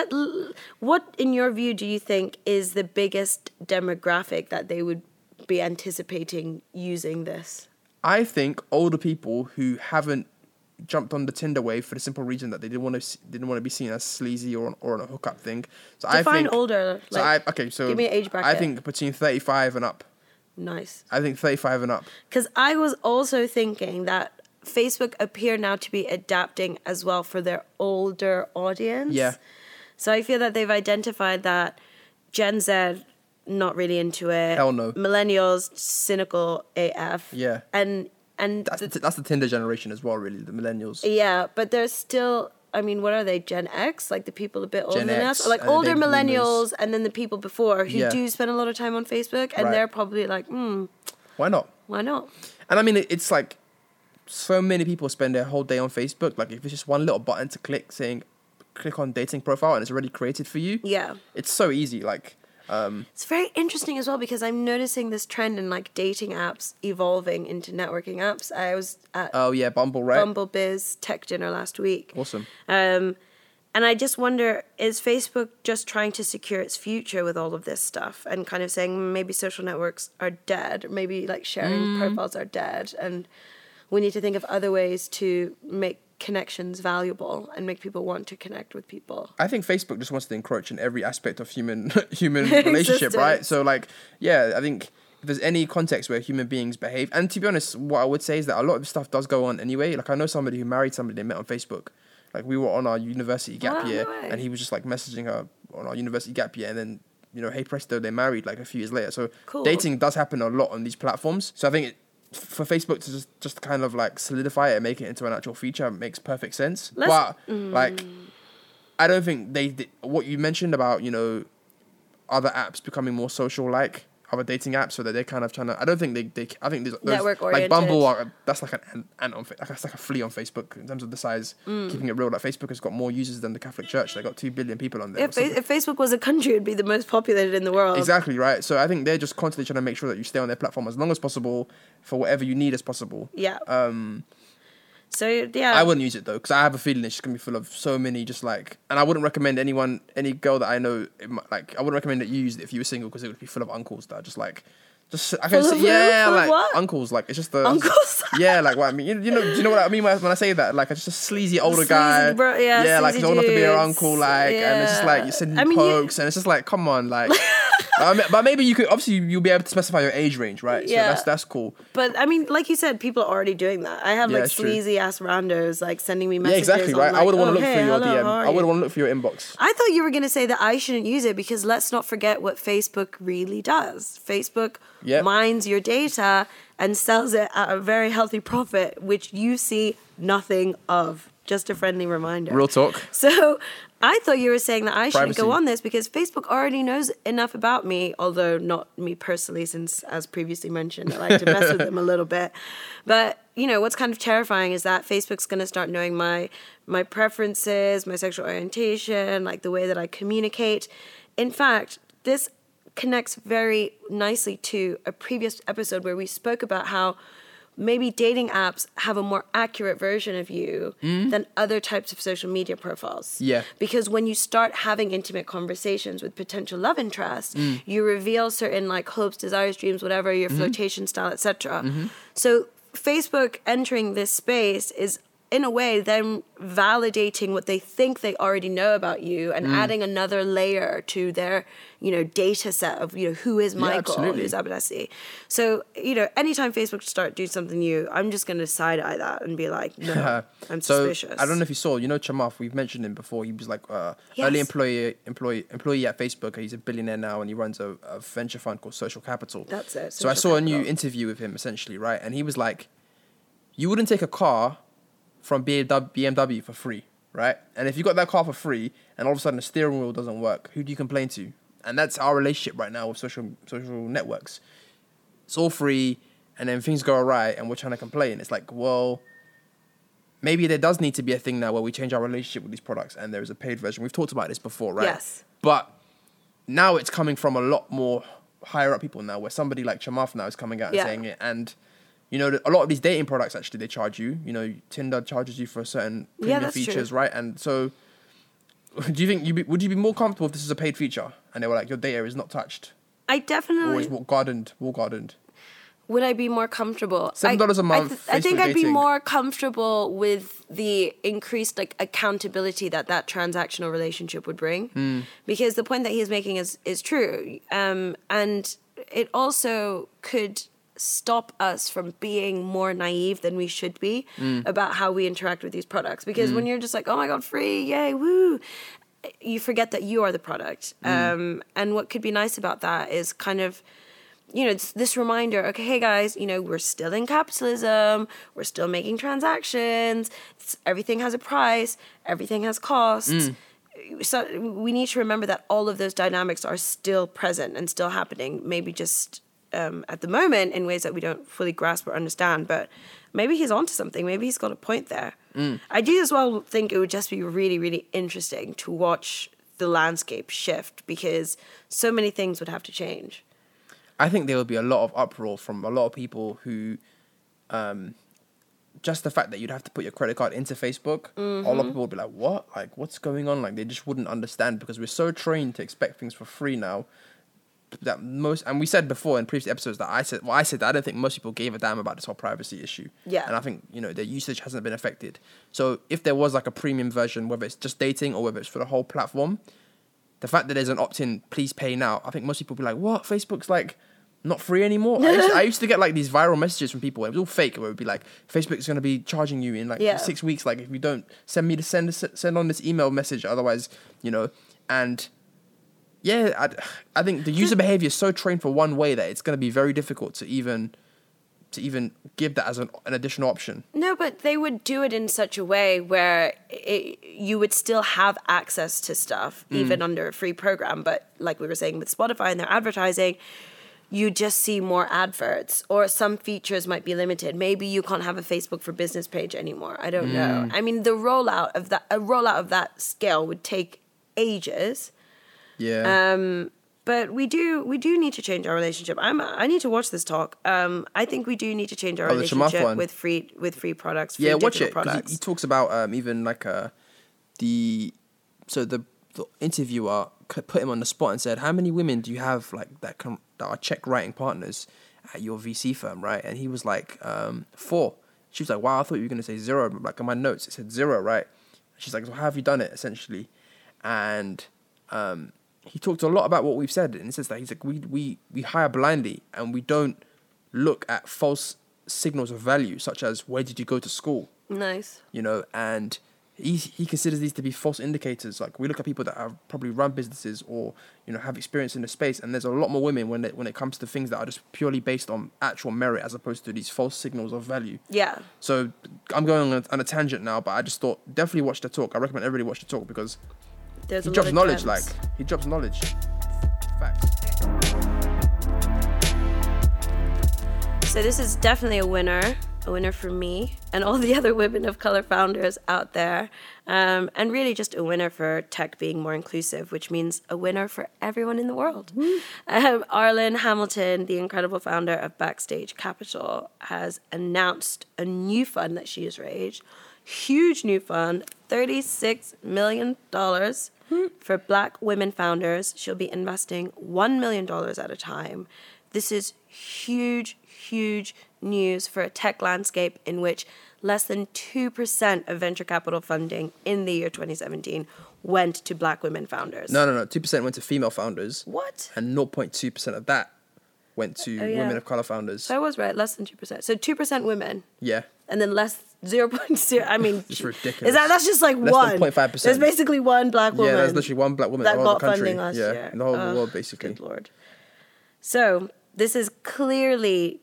B: what in your view do you think is the biggest demographic that they would be anticipating using this?
A: I think older people who haven't jumped on the Tinder wave for the simple reason that they didn't want to be seen as sleazy or on a hookup thing. So
B: Define
A: I think
B: older.
A: So
B: give me an age bracket.
A: I think between 35 and up.
B: Nice.
A: I think 35 and up.
B: Because I was also thinking that Facebook appear now to be adapting as well for their older audience.
A: Yeah.
B: So I feel that they've identified that Gen Z not really into it.
A: Hell no.
B: Millennials cynical AF.
A: Yeah.
B: And
A: That's the Tinder generation as well, really, the millennials.
B: yeah, but there's still, I mean, what are they? Gen X, like the people a bit older
A: Gen
B: than
A: X,
B: us, or like
A: and the
B: older
A: baby boomers.
B: millennials, and then the people before who
A: Yeah.
B: do spend a lot of time on Facebook, and
A: Right.
B: they're probably like,
A: Why not?
B: why not?
A: And I mean, it's like so many people spend their whole day on Facebook. Like if it's just one little button to click saying, click on dating profile and it's already created for you.
B: Yeah.
A: It's so easy. Like,
B: It's very interesting as well because I'm noticing this trend in like dating apps evolving into networking apps. I was at
A: oh yeah, Bumble, right?
B: Bumble Biz Tech Dinner last week.
A: Awesome.
B: And I just wonder, is Facebook just trying to secure its future with all of this stuff and kind of saying maybe social networks are dead, or maybe like sharing profiles are dead, and we need to think of other ways to make connections valuable and make people want to connect with people.
A: I think Facebook just wants to encroach in every aspect of human relationship, right? So like, yeah, I think if there's any context where human beings behave, and to be honest, what I would say is that a lot of stuff does go on anyway. Like I know somebody who married somebody they met on Facebook. Like we were on our university gap
B: Wow,
A: year,
B: no way.
A: and he was just like messaging her on our university gap year, and then hey presto, they're married like a few years later. So
B: Cool.
A: dating does happen a lot on these platforms. So I think for Facebook to just kind of like solidify it and make it into an actual feature makes perfect sense. Like, I don't think they what you mentioned about, you know, other apps becoming more social, like other dating apps, so that they're kind of trying to. I don't think they I think those
B: Network
A: like
B: oriented.
A: Bumble that's like an ant on that's like a flea on Facebook in terms of the size. Keeping it real, like Facebook has got more users than the Catholic Church. They got 2 billion people on there.
B: If Facebook was a country, it'd be the most populated in the world.
A: Exactly right. So I think they're just constantly trying to make sure that you stay on their platform as long as possible for whatever you need as possible.
B: Yeah. So yeah,
A: I wouldn't use it though, because I have a feeling it's just gonna be full of so many just like, and I wouldn't recommend any girl that I know, like I wouldn't recommend that you use it if you were single, because it would be full of uncles that are just like, I can say, yeah, like
B: what?
A: uncles, like it's just the
B: Uncles?
A: yeah, like what I mean, you know, do you know what I mean when I say that? Like it's just a sleazy older
B: Sleazy
A: guy,
B: bro- yeah,
A: like he's old enough to be your
B: dudes.
A: uncle, like, and it's just like you're sending
B: I mean,
A: pokes, and it's just like, come on, like. But maybe you could, obviously you'll be able to specify your age range, right?
B: Yeah.
A: So that's cool.
B: But I mean, like you said, people are already doing that. I have
A: Yeah,
B: like
A: it's true.
B: sleazy ass randos like sending me
A: Yeah,
B: messages.
A: exactly, right.
B: Like,
A: I would want to look
B: hey,
A: for your
B: hello,
A: DM.
B: how are
A: I would
B: you?
A: want to look for your inbox.
B: I thought you were going to say that I shouldn't use it, because let's not forget what Facebook really does. Facebook
A: Yep.
B: mines your data and sells it at a very healthy profit, which you see nothing of. Just a friendly reminder.
A: Real talk.
B: So I thought you were saying that I shouldn't go
A: Privacy.
B: on this because Facebook already knows enough about me, although not me personally, since, as previously mentioned, I like to mess with them a little bit. But, you know, what's kind of terrifying is that Facebook's going to start knowing my preferences, my sexual orientation, like the way that I communicate. In fact, this connects very nicely to a previous episode where we spoke about how maybe dating apps have a more accurate version of you than other types of social media profiles.
A: Yeah.
B: Because when you start having intimate conversations with potential love interest, you reveal certain like hopes, desires, dreams, whatever, your flirtation style, etc. So Facebook entering this space is in a way then validating what they think they already know about you and adding another layer to their, you know, data set of, you know, who is Michael,
A: absolutely.
B: who's Abadasi. So, you know, anytime Facebook start doing something new, I'm just going to side-eye that and be like, no, I'm
A: So
B: suspicious.
A: I don't know if you saw, you know, Chamath, we've mentioned him before. He was like early
B: Yes.
A: employee at Facebook. He's a billionaire now, and he runs a venture fund called Social Capital.
B: That's it,
A: So I
B: Social
A: saw a new
B: Capital.
A: interview with him essentially, right? And he was like, you wouldn't take a car from BMW for free, right? And if you got that car for free and all of a sudden the steering wheel doesn't work, who do you complain to? And that's our relationship right now with social networks. It's all free, and then things go awry and we're trying to complain. It's like, well, maybe there does need to be a thing now where we change our relationship with these products and there is a paid version. We've talked about this before, right?
B: Yes.
A: But now it's coming from a lot more higher up people now, where somebody like Chamath now is coming out and
B: Yeah.
A: saying it. And, you know, a lot of these dating products, actually, they charge you. You know, Tinder charges you for certain premium
B: that's
A: features,
B: true.
A: right? And so do you think would you be more comfortable if this is a paid feature and they were like, your data is not touched?
B: I definitely...
A: Or is wall gardened?
B: Would I be more comfortable?
A: $7 a month,
B: I think
A: Facebook
B: I'd be
A: dating.
B: more comfortable with the increased like accountability that transactional relationship would bring, because the point that he's making is true, and it also could stop us from being more naive than we should be about how we interact with these products. Because when you're just like, oh my god, free, yay, woo, you forget that you are the product. And what could be nice about that is kind of, you know, it's this reminder, okay, hey guys, you know, we're still in capitalism, we're still making transactions, everything has a price, everything has costs. So we need to remember that all of those dynamics are still present and still happening, maybe just at the moment in ways that we don't fully grasp or understand, but maybe he's onto something, maybe he's got a point there. I do as well think it would just be really, really interesting to watch the landscape shift, because so many things would have to change.
A: I think there will be a lot of uproar from a lot of people who, just the fact that you'd have to put your credit card into Facebook, a lot of people would be like, what? Like, what's going on? Like, they just wouldn't understand, because we're so trained to expect things for free now. That and we said before in previous episodes that I said that I don't think most people gave a damn about this whole privacy issue.
B: Yeah.
A: And I think, you know, their usage hasn't been affected. So if there was like a premium version, whether it's just dating or whether it's for the whole platform, the fact that there's an opt-in, please pay now, I think most people would be like, what? Facebook's like not free anymore? I used to get like these viral messages from people. It was all fake. Where it would be like, Facebook's going to be charging you in like 6 weeks. Like, if you don't send on this email message, otherwise, you know. And yeah, I think the user behavior is so trained for one way that it's going to be very difficult to even to even give that as an additional option.
B: No, but they would do it in such a way where you would still have access to stuff, even under a free program. But like we were saying with Spotify and their advertising, you just see more adverts, or some features might be limited. Maybe you can't have a Facebook for Business page anymore. I don't know. I mean, a rollout of that scale would take ages.
A: Yeah.
B: But we do need to change our relationship. I need to watch this talk. I think we do need to change our relationship with free products. Free
A: Watch it.
B: Products.
A: He talks about even like the interviewer put him on the spot and said, "How many women do you have like that are check writing partners at your VC firm, right?" And he was like, 4. She was like, "Wow, I thought you were gonna say 0." Like on my notes, it said 0, right? She's like, "So how have you done it?" Essentially, and he talked a lot about what we've said, and it says that he's like, we hire blindly and we don't look at false signals of value, such as where did you go to school?
B: Nice.
A: You know, and he considers these to be false indicators. Like we look at people that have probably run businesses or, you know, have experience in the space, and there's a lot more women when it comes to things that are just purely based on actual merit as opposed to these false signals of value.
B: Yeah.
A: So I'm going on a tangent now, but I just thought definitely watch the talk. I recommend everybody watch the talk because he drops knowledge. Like he drops knowledge. Facts.
B: So this is definitely a winner for me and all the other women of color founders out there, and really just a winner for tech being more inclusive, which means a winner for everyone in the world. Arlen Hamilton, the incredible founder of Backstage Capital, has announced a new fund that she has raised. Huge new fund, $36 million for Black women founders. She'll be investing $1 million at a time. This is huge news for a tech landscape in which less than 2% of venture capital funding in the year 2017 went to Black women founders.
A: No. 2% went to female founders.
B: What?
A: And 0.2% of that went to women of color founders.
B: So I was right, less than 2%. So 2% women.
A: Yeah.
B: And then less 0.0. I mean,
A: it's ridiculous.
B: That's just like
A: less
B: one.
A: Than 0.5%.
B: There's basically one Black woman.
A: Yeah, there's literally one Black woman
B: that
A: in the whole
B: got
A: country.
B: Funding last year.
A: In the whole world, basically.
B: Good Lord. So this is clearly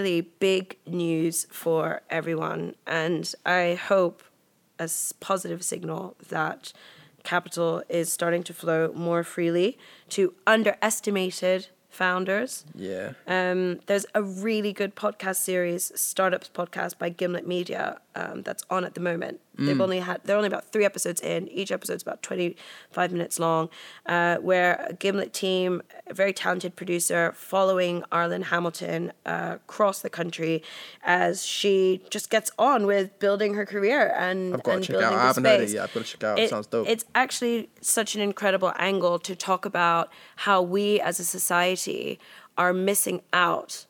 B: big news for everyone, and I hope a positive signal that capital is starting to flow more freely to underestimated founders.
A: Yeah.
B: There's a really good podcast series, Startups Podcast by Gimlet Media, that's on at the moment. They're only about 3 episodes in. Each episode's about 25 minutes long, where a Gimlet team, a very talented producer, following Arlen Hamilton across the country as she just gets on with building her career and
A: I've got to check
B: building
A: out. I haven't heard it yet. I've got to check out. It sounds dope.
B: It's actually such an incredible angle to talk about how we as a society are missing out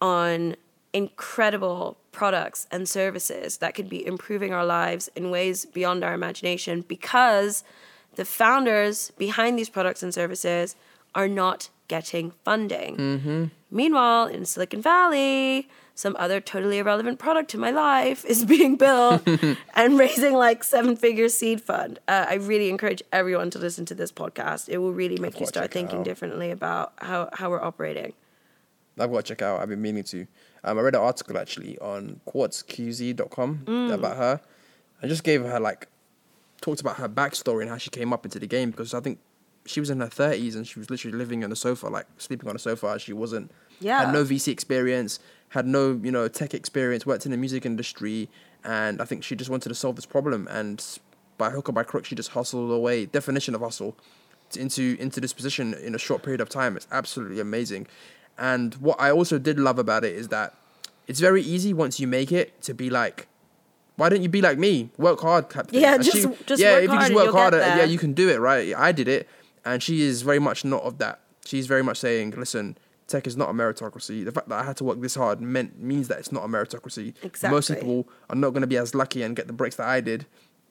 B: on incredible products and services that could be improving our lives in ways beyond our imagination because the founders behind these products and services are not getting funding. Mm-hmm. Meanwhile, in Silicon Valley, some other totally irrelevant product to my life is being built and raising like 7-figure seed fund. I really encourage everyone to listen to this podcast. It will really make you start thinking differently about how we're operating.
A: I've got to check out. I've been meaning to. I read an article actually on quartzqz.com about her. I just gave her talked about her backstory and how she came up into the game, because I think she was in her 30s and she was literally living on the sofa, like sleeping on the sofa. She had no VC experience, had no, tech experience, worked in the music industry. And I think she just wanted to solve this problem. And by hook or by crook, she just hustled away, definition of hustle, into this position in a short period of time. It's absolutely amazing. And what I also did love about it is that it's very easy once you make it to be like, why don't you be like me? Work hard, Captain.
B: Yeah, just work hard.
A: If you just work harder,
B: yeah,
A: you can do it, right? I did it. And she is very much not of that. She's very much saying, listen, tech is not a meritocracy. The fact that I had to work this hard means that it's not a meritocracy.
B: Exactly.
A: Most people are not going to be as lucky and get the breaks that I did.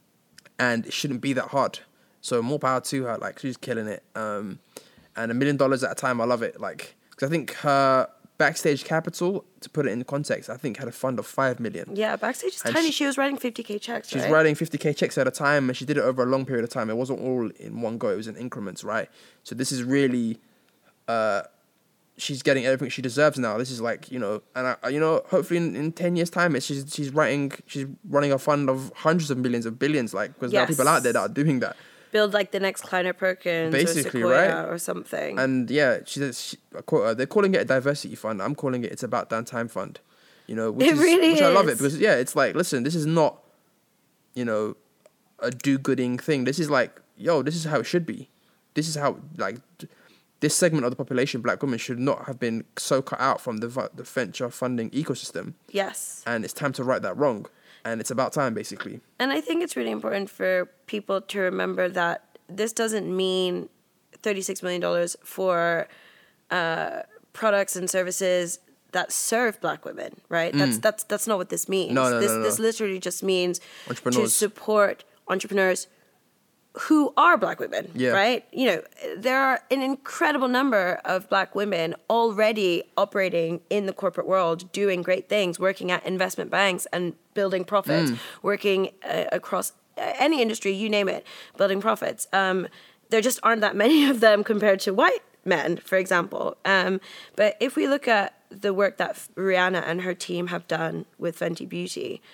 A: And it shouldn't be that hard. So more power to her. Like, she's killing it. And $1 million at a time, I love it. Like, because I think her Backstage Capital, to put it in context, I think had a fund of 5 million.
B: Yeah, Backstage is tiny. She was writing 50K checks,
A: She's writing 50K checks at a time, and she did it over a long period of time. It wasn't all in one go. It was in increments, right? So this is really she's getting everything she deserves now. This is like, you know, and hopefully in 10 years time, she's running a fund of hundreds of millions of billions, like, because there are people out there that are doing that.
B: Build like the next Kleiner Perkins
A: Basically,
B: or Sequoia
A: right?
B: or something.
A: And yeah, I quote her, they're calling it a diversity fund. I'm calling it, it's about damn time fund. You know, which I love it, because yeah, it's like, listen, this is not, you know, a do-gooding thing. This is like, yo, this is how it should be. This is how, like, this segment of the population, black women, should not have been so cut out from the venture funding ecosystem.
B: Yes.
A: And it's time to right that wrong. And it's about time, basically.
B: And I think it's really important for people to remember that this doesn't mean $36 million for products and services that serve black women, right? That's not what this means.
A: No.
B: This literally just means to
A: Entrepreneurs.
B: support entrepreneurs who are black women,
A: Yeah.
B: right? You know, there are an incredible number of black women already operating in the corporate world, doing great things, working at investment banks and building profits, working across any industry, you name it, building profits. There just aren't that many of them compared to white men, for example. But if we look at the work that Rihanna and her team have done with Fenty Beauty,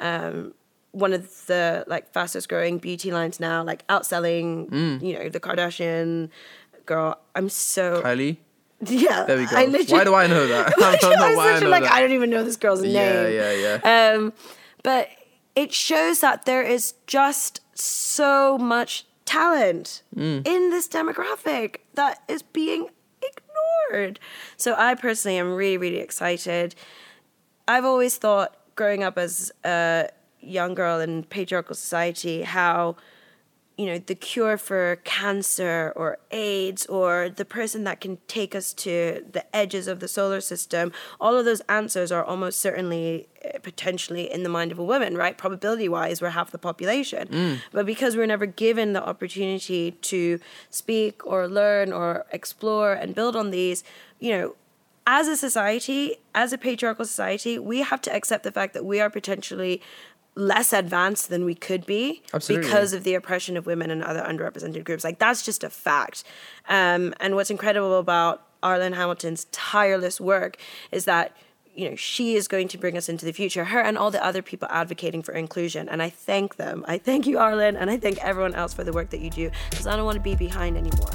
B: one of the like fastest growing beauty lines now, like outselling, you know, the Kardashian girl. I'm so
A: Kylie?
B: yeah.
A: There we go. Why do I know that? I don't know why I know that.
B: I don't even know this girl's name.
A: Yeah.
B: But it shows that there is just so much talent in this demographic that is being ignored. So I personally am really, really excited. I've always thought, growing up as a young girl in patriarchal society, how, you know, the cure for cancer or AIDS or the person that can take us to the edges of the solar system, all of those answers are almost certainly potentially in the mind of a woman, right? Probability wise, we're half the population. But because we're never given the opportunity to speak or learn or explore and build on these, you know, as a society, as a patriarchal society, we have to accept the fact that we are potentially less advanced than we could be.
A: Absolutely.
B: Because of the oppression of women and other underrepresented groups. Like, that's just a fact. And what's incredible about Arlen Hamilton's tireless work is that, you know, she is going to bring us into the future, her and all the other people advocating for inclusion. And I thank them. I thank you, Arlen, and I thank everyone else for the work that you do, because I don't want to be behind anymore.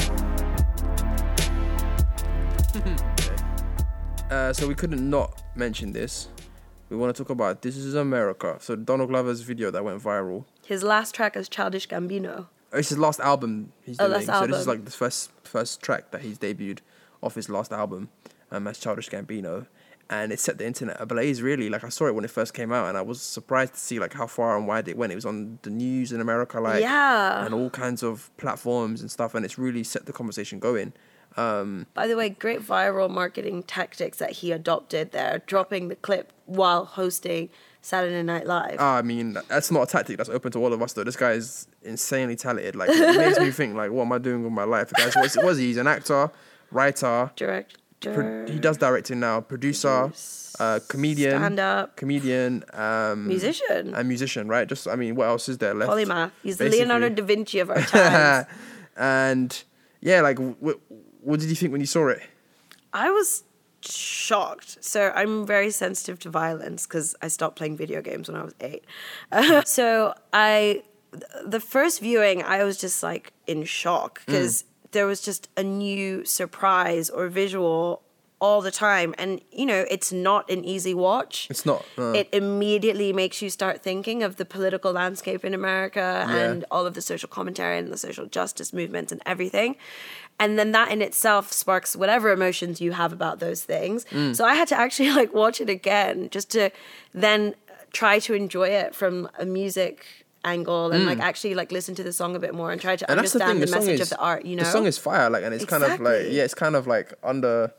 A: So we couldn't not mention this. We want to talk about This Is America. So Donald Glover's video that went viral.
B: His last track is Childish Gambino.
A: It's his last album he's doing.
B: Last
A: so
B: album.
A: this is like the first track that he's debuted off his last album, as Childish Gambino. And it set the internet ablaze, really. Like, I saw it when it first came out, and I was surprised to see like how far and wide it went. It was on the news in America, like,
B: Yeah.
A: and all kinds of platforms and stuff, and it's really set the conversation going.
B: By the way, great viral marketing tactics that he adopted there, dropping the clip while hosting Saturday Night Live.
A: I mean, that's not a tactic that's open to all of us, though. This guy is insanely talented. Like, it makes me think, like, what am I doing with my life? The guy's, what was he? He's an actor, writer, he does directing now, producer, comedian,
B: stand-up,
A: comedian,
B: musician,
A: right? Just, I mean, what else is there left?
B: Polymath. He's the
A: basically.
B: Leonardo da Vinci of our times.
A: And yeah, like, what did you think when you saw it?
B: I was shocked. So I'm very sensitive to violence because I stopped playing video games when I was 8. So the first viewing, I was just like in shock because there was just a new surprise or visual all the time. And, you know, it's not an easy watch.
A: It's not.
B: It immediately makes you start thinking of the political landscape in America and all of the social commentary and the social justice movements and everything. And then that in itself sparks whatever emotions you have about those things. So I had to actually like watch it again just to then try to enjoy it from a music angle and like actually like listen to the song a bit more and try to understand the message of the art, you know?
A: The song is fire, like, and it's kind of like, it's kind of like under,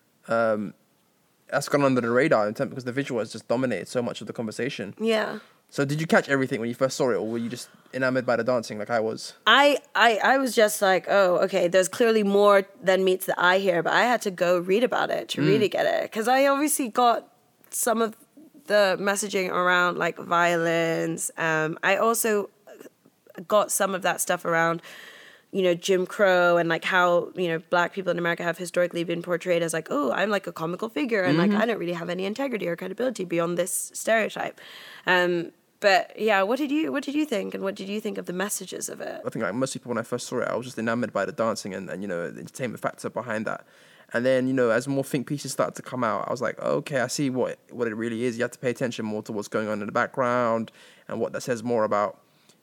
A: that's gone under the radar in terms because the visual has just dominated so much of the conversation.
B: Yeah.
A: So did you catch everything when you first saw it, or were you just enamored by the dancing like I was?
B: I was just like, oh, okay, there's clearly more than meets the eye here, but I had to go read about it to really get it. Because I obviously got some of the messaging around like violence. I also got some of that stuff around Jim Crow and like how, black people in America have historically been portrayed as like, oh, I'm like a comical figure and like I don't really have any integrity or credibility beyond this stereotype. But yeah, what did you think, and what did you think of the messages of it?
A: I think like most people, when I first saw it, I was just enamored by the dancing and the entertainment factor behind that. And then, as more think pieces started to come out, I was like, oh, okay, I see what it really is. You have to pay attention more to what's going on in the background and what that says more about,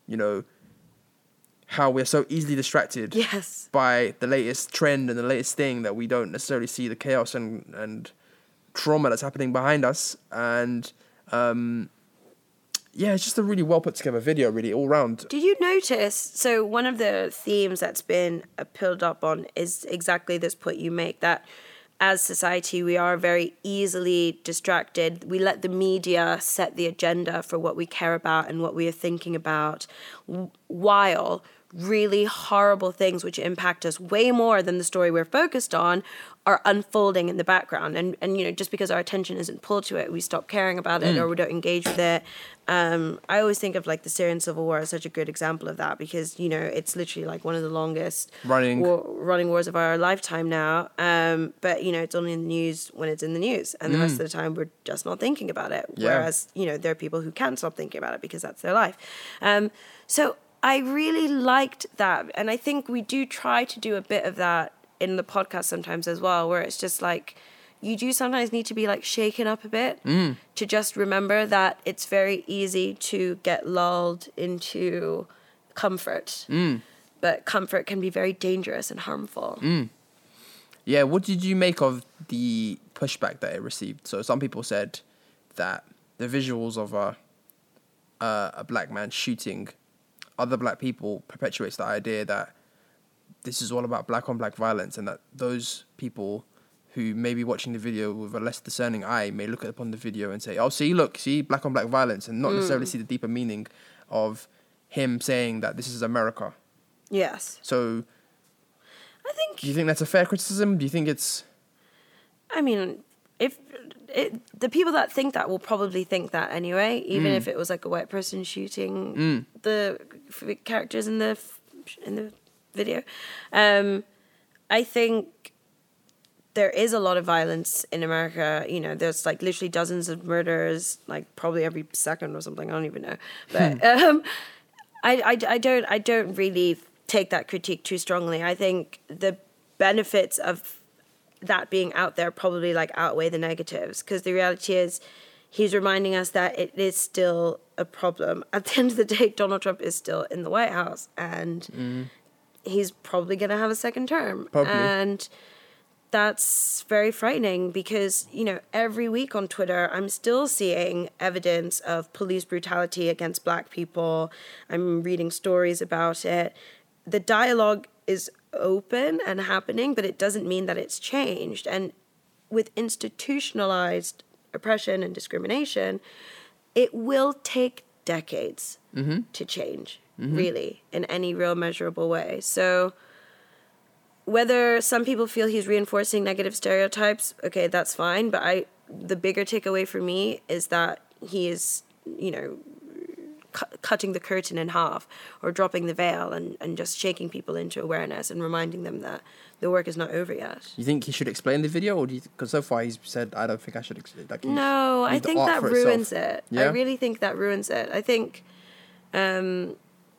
A: how we're so easily distracted by the latest trend and the latest thing that we don't necessarily see the chaos and trauma that's happening behind us. And it's just a really well put together video, really, all round.
B: Did you notice? So one of the themes that's been pulled up on is exactly this point you make, that as society, we are very easily distracted. We let the media set the agenda for what we care about and what we are thinking about, while really horrible things which impact us way more than the story we're focused on are unfolding in the background. And just because our attention isn't pulled to it, we stop caring about it or we don't engage with it. I always think of like the Syrian civil war as such a good example of that, because it's literally like one of the longest running wars of our lifetime now. But it's only in the news when it's in the news, and the rest of the time we're just not thinking about it. Whereas there are people who can't stop thinking about it because that's their life. So I really liked that, and I think we do try to do a bit of that in the podcast sometimes as well, where it's just like you do sometimes need to be like shaken up a bit to just remember that it's very easy to get lulled into comfort, but comfort can be very dangerous and harmful.
A: Yeah, what did you make of the pushback that it received? So some people said that the visuals of a black man shooting other black people perpetuates the idea that this is all about black on black violence, and that those people who may be watching the video with a less discerning eye may look upon the video and say, oh, see black on black violence, and not necessarily see the deeper meaning of him saying that this is America.
B: Yes.
A: So
B: do
A: you think that's a fair criticism? Do you think it's...
B: I mean, the people that think that will probably think that anyway, even if it was like a white person shooting the characters in the video. I think there is a lot of violence in America. There's like literally dozens of murders, like probably every second or something. I don't even know. But I don't really take that critique too strongly. I think the benefits of that being out there probably like outweigh the negatives, because the reality is he's reminding us that it is still a problem. At the end of the day, Donald Trump is still in the White House, and he's probably going to have a second term.
A: Probably.
B: And that's very frightening, because, every week on Twitter, I'm still seeing evidence of police brutality against black people. I'm reading stories about it. The dialogue is open and happening, but it doesn't mean that it's changed. And with institutionalized oppression and discrimination, it will take decades to change, really, in any real measurable way. So whether some people feel he's reinforcing negative stereotypes, okay, that's fine. But the bigger takeaway for me is that he is, cutting the curtain in half, or dropping the veil, and just shaking people into awareness and reminding them that the work is not over yet.
A: You think he should explain the video, or do you? Because so far he's said, I don't think I should explain. Like,
B: no, I think that ruins it.
A: Yeah?
B: I really think that ruins it. I think, I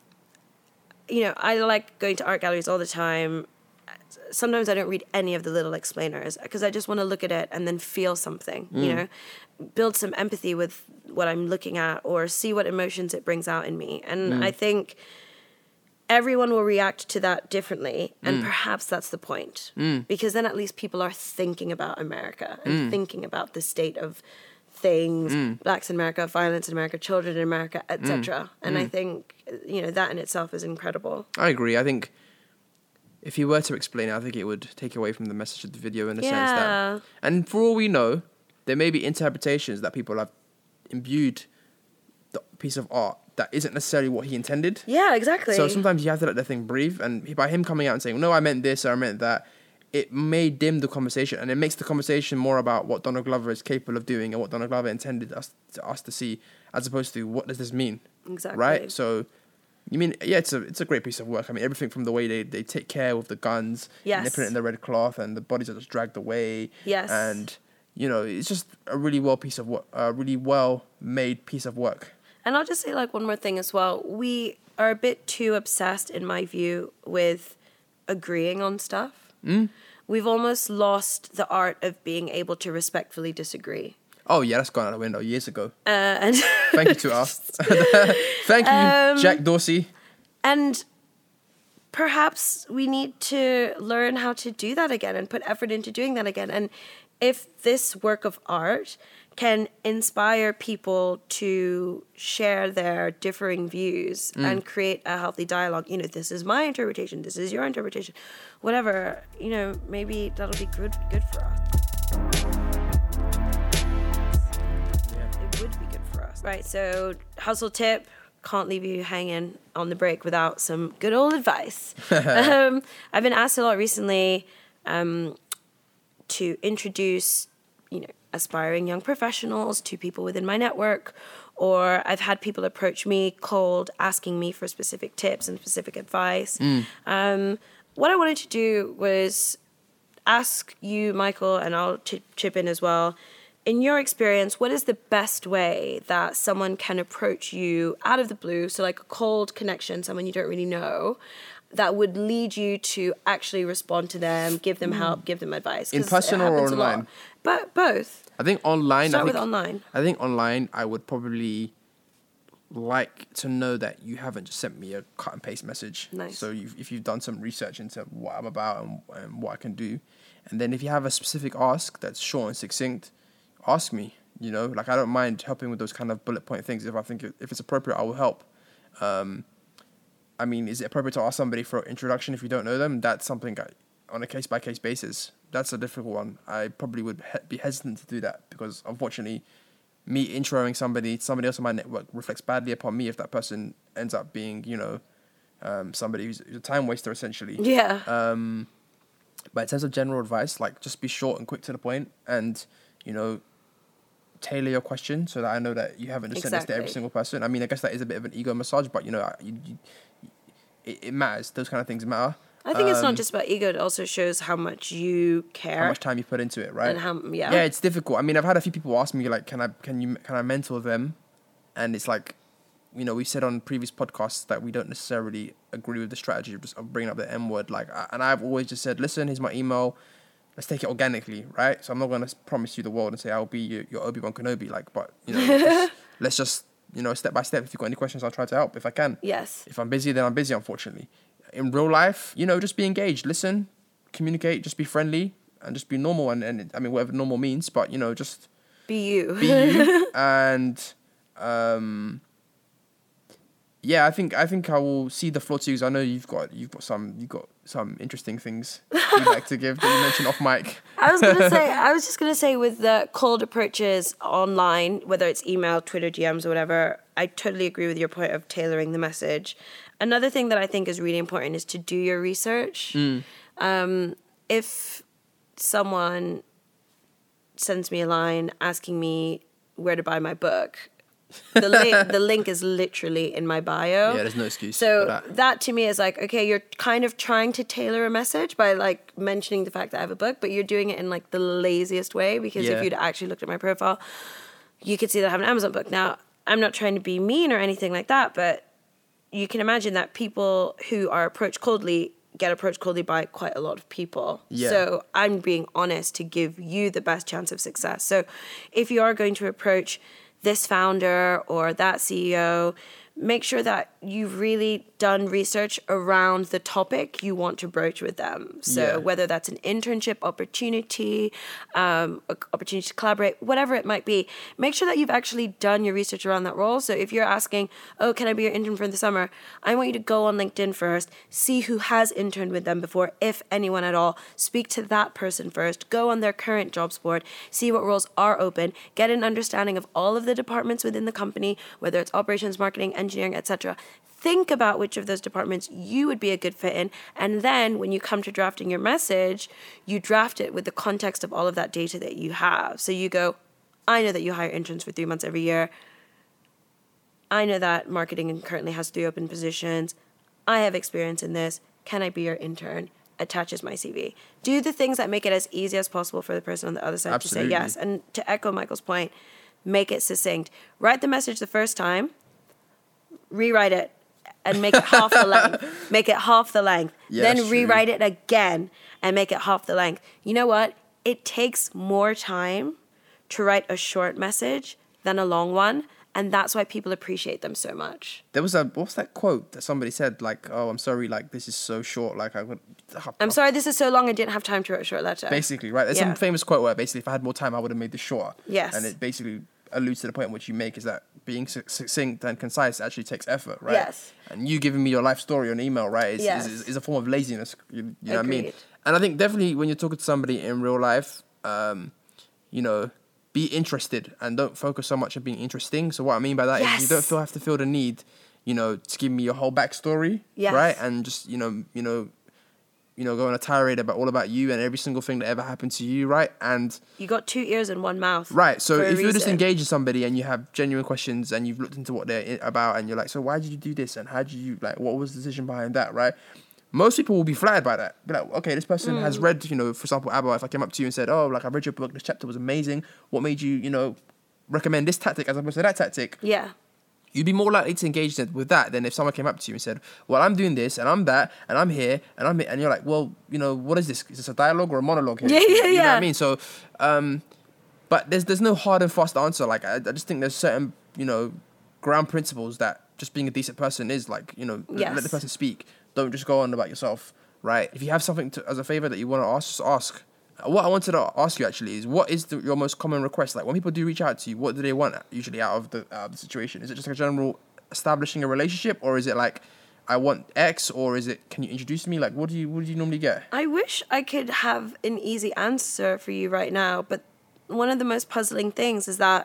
B: like going to art galleries all the time. Sometimes I don't read any of the little explainers, because I just want to look at it and then feel something, build some empathy with what I'm looking at, or see what emotions it brings out in me. And I think everyone will react to that differently, and perhaps that's the point, because then at least people are thinking about America and thinking about the state of things, blacks in America, violence in America, children in America, etc. And I think, that in itself is incredible.
A: I agree. I think if he were to explain it, I think it would take away from the message of the video in a sense that... And for all we know, there may be interpretations that people have imbued the piece of art that isn't necessarily what he intended.
B: Yeah, exactly.
A: So sometimes you have to let the thing breathe, and by him coming out and saying, no, I meant this or I meant that, it may dim the conversation, and it makes the conversation more about what Donald Glover is capable of doing and what Donald Glover intended us to see, as opposed to what does this mean?
B: Exactly.
A: Right? So You mean, yeah, it's a great piece of work. I mean, everything from the way they take care of the guns, and they
B: Yes.
A: put it in the red cloth, and the bodies are just dragged away.
B: Yes.
A: And it's just a really really well made piece of work.
B: And I'll just say like one more thing as well. We are a bit too obsessed, in my view, with agreeing on stuff. We've almost lost the art of being able to respectfully disagree.
A: Oh yeah, that's gone out the window years ago.
B: And
A: Thank you to us. Thank you, Jack Dorsey.
B: And perhaps we need to learn how to do that again and put effort into doing that again. And if this work of art can inspire people to share their differing views and create a healthy dialogue, this is my interpretation, this is your interpretation, whatever, maybe that'll be good for us. It would be good for us. Right, so hustle tip. Can't leave you hanging on the break without some good old advice. I've been asked a lot recently to introduce, aspiring young professionals to people within my network, or I've had people approach me cold asking me for specific tips and specific advice. What I wanted to do was ask you, Michael, and I'll chip in as well. In your experience, what is the best way that someone can approach you out of the blue, so like a cold connection, someone you don't really know, that would lead you to actually respond to them, give them help, give them advice?
A: In person or online?
B: But both.
A: I think online.
B: Start with online.
A: I think online, I would probably like to know that you haven't just sent me a cut and paste message.
B: Nice.
A: So if you've done some research into what I'm about and what I can do, and then if you have a specific ask that's short and succinct, ask me. Like I don't mind helping with those kind of bullet point things. If I think if it's appropriate, I will help. I mean, is it appropriate to ask somebody for an introduction if you don't know them? That's something on a case-by-case basis. That's a difficult one. I probably would be hesitant to do that because, unfortunately, me introing somebody else in my network reflects badly upon me if that person ends up being, somebody who's a time waster, essentially.
B: Yeah.
A: But in terms of general advice, like, just be short and quick to the point and, tailor your question so that I know that you haven't just sent this to every single person. I mean, I guess that is a bit of an ego massage, but, it matters. Those kind of things matter.
B: I think it's not just about ego. It also shows how much you care.
A: How much time you put into it, right?
B: And
A: yeah, it's difficult. I mean, I've had a few people ask me like, can I mentor them? And it's like, we said on previous podcasts that we don't necessarily agree with the strategy of bringing up the M word. Like, and I've always just said, listen, here's my email. Let's take it organically, right? So I'm not going to promise you the world and say I'll be your Obi-Wan Kenobi, like, but let's just step by step. If you've got any questions, I'll try to help if I can.
B: Yes.
A: If I'm busy, then I'm busy, unfortunately. In real life, just be engaged, listen, communicate, just be friendly, and just be normal. And I mean, whatever normal means, but just
B: be you.
A: Be you. And yeah, I think I will see the floor to you. I know you've got some interesting things feedback to give that you mentioned off mic.
B: I was just gonna say with the cold approaches online, whether it's email, Twitter, DMs, or whatever, I totally agree with your point of tailoring the message. Another thing that I think is really important is to do your research. If someone sends me a line asking me where to buy my book, the link is literally in my bio.
A: Yeah, there's no excuse
B: so
A: for
B: that to me is like, okay, you're kind of trying to tailor a message by like mentioning the fact that I have a book, but you're doing it in like the laziest way, because if you'd actually looked at my profile, you could see that I have an Amazon book. Now, I'm not trying to be mean or anything like that, but you can imagine that people who are approached coldly get approached coldly by quite a lot of people.
A: Yeah.
B: So I'm being honest to give you the best chance of success. So if you are going to approach this founder or that CEO, make sure that you've really done research around the topic you want to broach with them. So whether that's an internship opportunity, opportunity to collaborate, whatever it might be, make sure that you've actually done your research around that role. So if you're asking, oh, can I be your intern for the summer? I want you to go on LinkedIn first, see who has interned with them before, if anyone at all. Speak to that person first. Go on their current jobs board, see what roles are open, get an understanding of all of the departments within the company, whether it's operations, marketing, engineering, etc. Think about which of those departments you would be a good fit in, and then when you come to drafting your message, you draft it with the context of all of that data that you have. So you go, I know that you hire interns for 3 months every year. I know that marketing currently has 3 open positions. I have experience in this. Can I be your intern? Attaches my CV. Do the things that make it as easy as possible for the person on the other side
A: Absolutely.
B: to say yes. And to echo Michael's point, make it succinct. Write the message the first time, rewrite it, and make it half the length. Make it half the length.
A: Yeah,
B: then
A: that's
B: rewrite
A: true.
B: it again and make it half the length. You know what? It takes more time to write a short message than a long one. And that's why people appreciate them so much.
A: There was what's that quote that somebody said, like, oh, I'm sorry, like, this is so short, like,
B: I'm sorry this is so long, I didn't have time to write a short letter.
A: Basically, right? There's
B: Yeah.
A: some famous quote where basically if I had more time, I would have made this shorter.
B: Yes.
A: And it basically alludes to the point which you make is that being succinct and concise actually takes effort, right?
B: Yes.
A: And you giving me your life story on email, right,
B: Yes.
A: is a form of laziness. You know what I mean?
B: Agreed.
A: And I think definitely when you're talking to somebody in real life, you know, be interested and don't focus so much on being interesting. So what I mean by that is you don't have to feel the need, you know, to give me your whole backstory,
B: Yes.
A: right? And just, you know, go on a tirade about all about you and every single thing that ever happened to you, right? And
B: You got 2 ears and 1 mouth.
A: right, so
B: for a
A: if you're just
B: reason.
A: engaging somebody and you have genuine questions and you've looked into what they're about and you're like, so why did you do this and how did you, like, what was the decision behind that, right? Most people will be flattered by that. Be like, okay, this person has read, you know, for example, Abba, if I came up to you and said, oh, like, I read your book, this chapter was amazing. What made you, you know, recommend this tactic as opposed to that tactic?
B: Yeah.
A: You'd be more likely to engage with that than if someone came up to you and said, well, I'm doing this and I'm that and I'm here and I'm here. And you're like, well, you know, what is this? Is this a dialogue or a monologue here?
B: Yeah,
A: You know what
B: yeah.
A: I mean? So, but there's no hard and fast answer. Like, I just think there's certain, you know, ground principles that just being a decent person is, like, you know,
B: Yes.
A: let the person speak. Don't just go on about yourself, right? If you have something as a favor that you want to ask, just ask. What I wanted to ask you actually is, what is your most common request? Like, when people do reach out to you, what do they want usually out of the situation? Is it just like a general establishing a relationship, or is it like, I want X, or is it, can you introduce me? Like, what do you normally get?
B: I wish I could have an easy answer for you right now, but one of the most puzzling things is that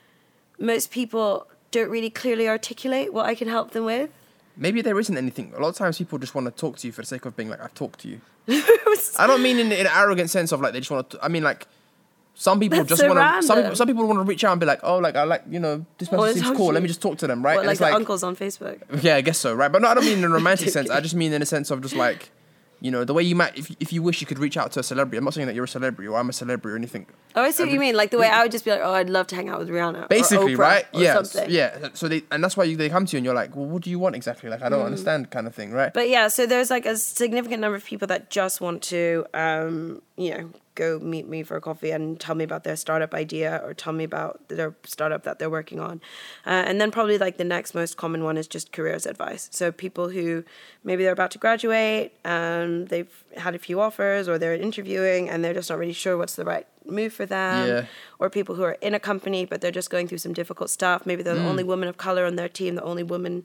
B: most people don't really clearly articulate what I can help them with.
A: Maybe there isn't anything. A lot of times people just want to talk to you for the sake of being like, I've talked to you. I don't mean in an arrogant sense of like they just want to. I mean, like, some people
B: That's
A: just
B: so
A: want to.
B: random.
A: Some people want to reach out and be like, oh, like, I like, you know, this person
B: wanna
A: seems
B: talk
A: cool.
B: to
A: Let
B: you.
A: me just talk to them, right?
B: What,
A: And
B: like
A: it's
B: the uncles on Facebook?
A: Yeah, I guess so, right? But no, I don't mean in a romantic sense. I just mean in a sense of just like, you know, the way you might, if you wish you could reach out to a celebrity. I'm not saying that you're a celebrity or I'm a celebrity or anything.
B: Oh, I see what you mean. Like the way I would just be like, oh, I'd love to hang out with Rihanna.
A: Basically,
B: or Oprah
A: right?
B: Or
A: Yeah,
B: something.
A: yeah. So and that's why they come to you and you're like, well, what do you want exactly? Like, I don't understand, kind of thing, right?
B: But yeah, so there's like a significant number of people that just want to, you know, go meet me for a coffee and tell me about their startup idea or tell me about their startup that they're working on. And then probably like the next most common one is just careers advice. So people who maybe they're about to graduate, they've had a few offers or they're interviewing and they're just not really sure what's the right move for them.
A: Yeah.
B: Or people who are in a company but they're just going through some difficult stuff. Maybe they're the only woman of color on their team, the only woman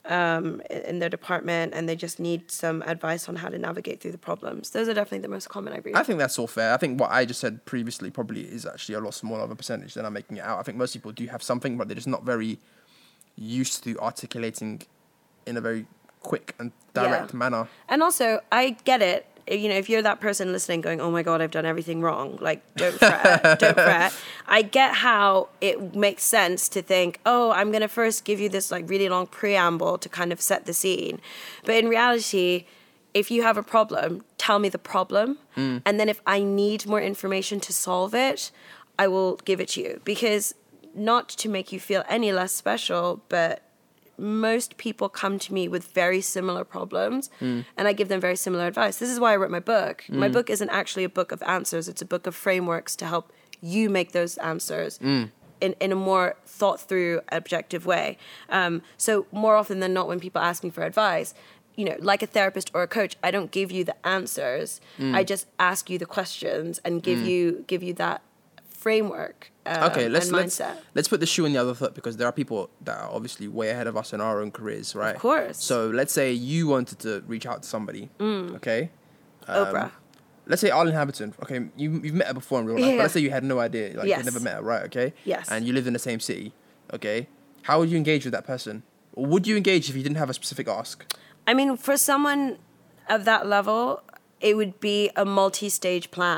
B: in their department, and they just need some advice on how to navigate through the problems. Those are definitely the most common I read.
A: I think that's all fair. I think what I just said previously probably is actually a lot smaller of a percentage than I'm making it out. I think most people do have something, but they're just not very used to articulating in a very quick and direct manner.
B: And also, I get it. You know, if you're that person listening going, oh my God, I've done everything wrong. Like, don't fret, don't fret. I get how it makes sense to think, oh, I'm going to first give you this like really long preamble to kind of set the scene. But in reality, if you have a problem, tell me the problem. And then if I need more information to solve it, I will give it to you. Because not to make you feel any less special, but most people come to me with very similar problems and I give them very similar advice. This is why I wrote my book. My book isn't actually a book of answers. It's a book of frameworks to help you make those answers in a more thought through, objective way. So more often than not, when people ask me for advice, you know, like a therapist or a coach, I don't give you the answers. I just ask you the questions and give you that framework.
A: Okay, let's
B: mindset.
A: put the shoe in the other foot, because there are people that are obviously way ahead of us in our own careers, right?
B: Of course.
A: So let's say you wanted to reach out to somebody, okay?
B: Oprah.
A: Let's say Arlen Hamilton. Okay, you've met her before in real life,
B: Yeah.
A: but let's say you had no idea, like
B: Yes.
A: you'd never met her, right? Okay.
B: Yes.
A: And you lived in the same city, okay? How would you engage with that person? Or would you engage if you didn't have a specific ask?
B: I mean, for someone of that level, it would be a multi-stage plan.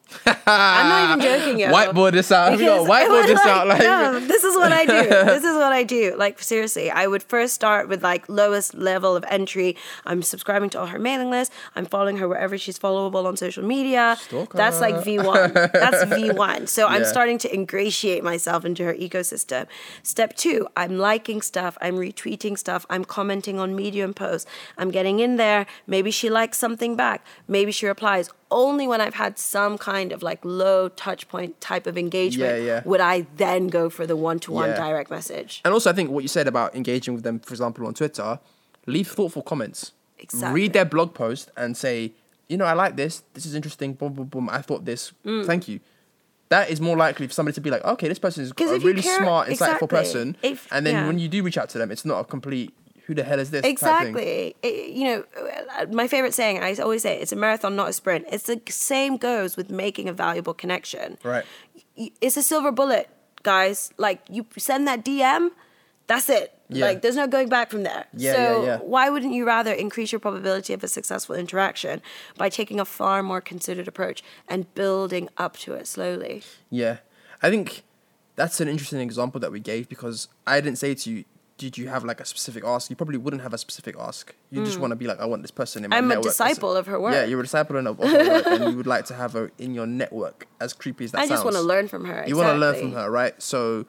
B: I'm not even joking, yo.
A: Whiteboard this out. We got
B: Because
A: whiteboard this out. Like,
B: no, this is what I do. This is what I do. Like, seriously, I would first start with like lowest level of entry. I'm subscribing to all her mailing list. I'm following her wherever she's followable on social media.
A: Stalker.
B: That's like V1. That's V1. So I'm
A: Yeah.
B: starting to ingratiate myself into her ecosystem. Step 2, I'm liking stuff. I'm retweeting stuff. I'm commenting on Medium posts. I'm getting in there. Maybe she likes something back. Maybe she replies. Only when I've had some kind of like low touch point type of engagement
A: Yeah.
B: would I then go for the one-to-one
A: Yeah.
B: direct message.
A: And also, I think what you said about engaging with them, for example, on Twitter, leave thoughtful comments.
B: Exactly.
A: Read their blog post and say, you know, I like this. This is interesting. Boom, boom, boom. I thought this. Thank you. That is more likely for somebody to be like, okay, this person is
B: 'Cause
A: a
B: if you
A: really
B: care-
A: smart, insightful
B: exactly.
A: person. And then
B: Yeah.
A: when you do reach out to them, it's not a complete, who the hell is this? type thing.
B: Exactly. You know, my favorite saying, I always say, it's a marathon, not a sprint. It's the same goes with making a valuable connection.
A: Right.
B: It's a silver bullet, guys. Like, you send that DM, that's it.
A: Yeah.
B: Like, there's no going back from there.
A: Yeah,
B: so
A: yeah.
B: why wouldn't you rather increase your probability of a successful interaction by taking a far more considered approach and building up to it slowly?
A: Yeah. I think that's an interesting example that we gave because I didn't say to you, did you have like a specific ask? You probably wouldn't have a specific ask. You just want to be like, I want this person in my
B: I'm
A: network.
B: a disciple of her work.
A: Yeah, you're a disciple of her work and you would like to have her in your network, as creepy as that
B: I
A: sounds.
B: just want to learn from her.
A: You want to learn
B: exactly.
A: from her, right? So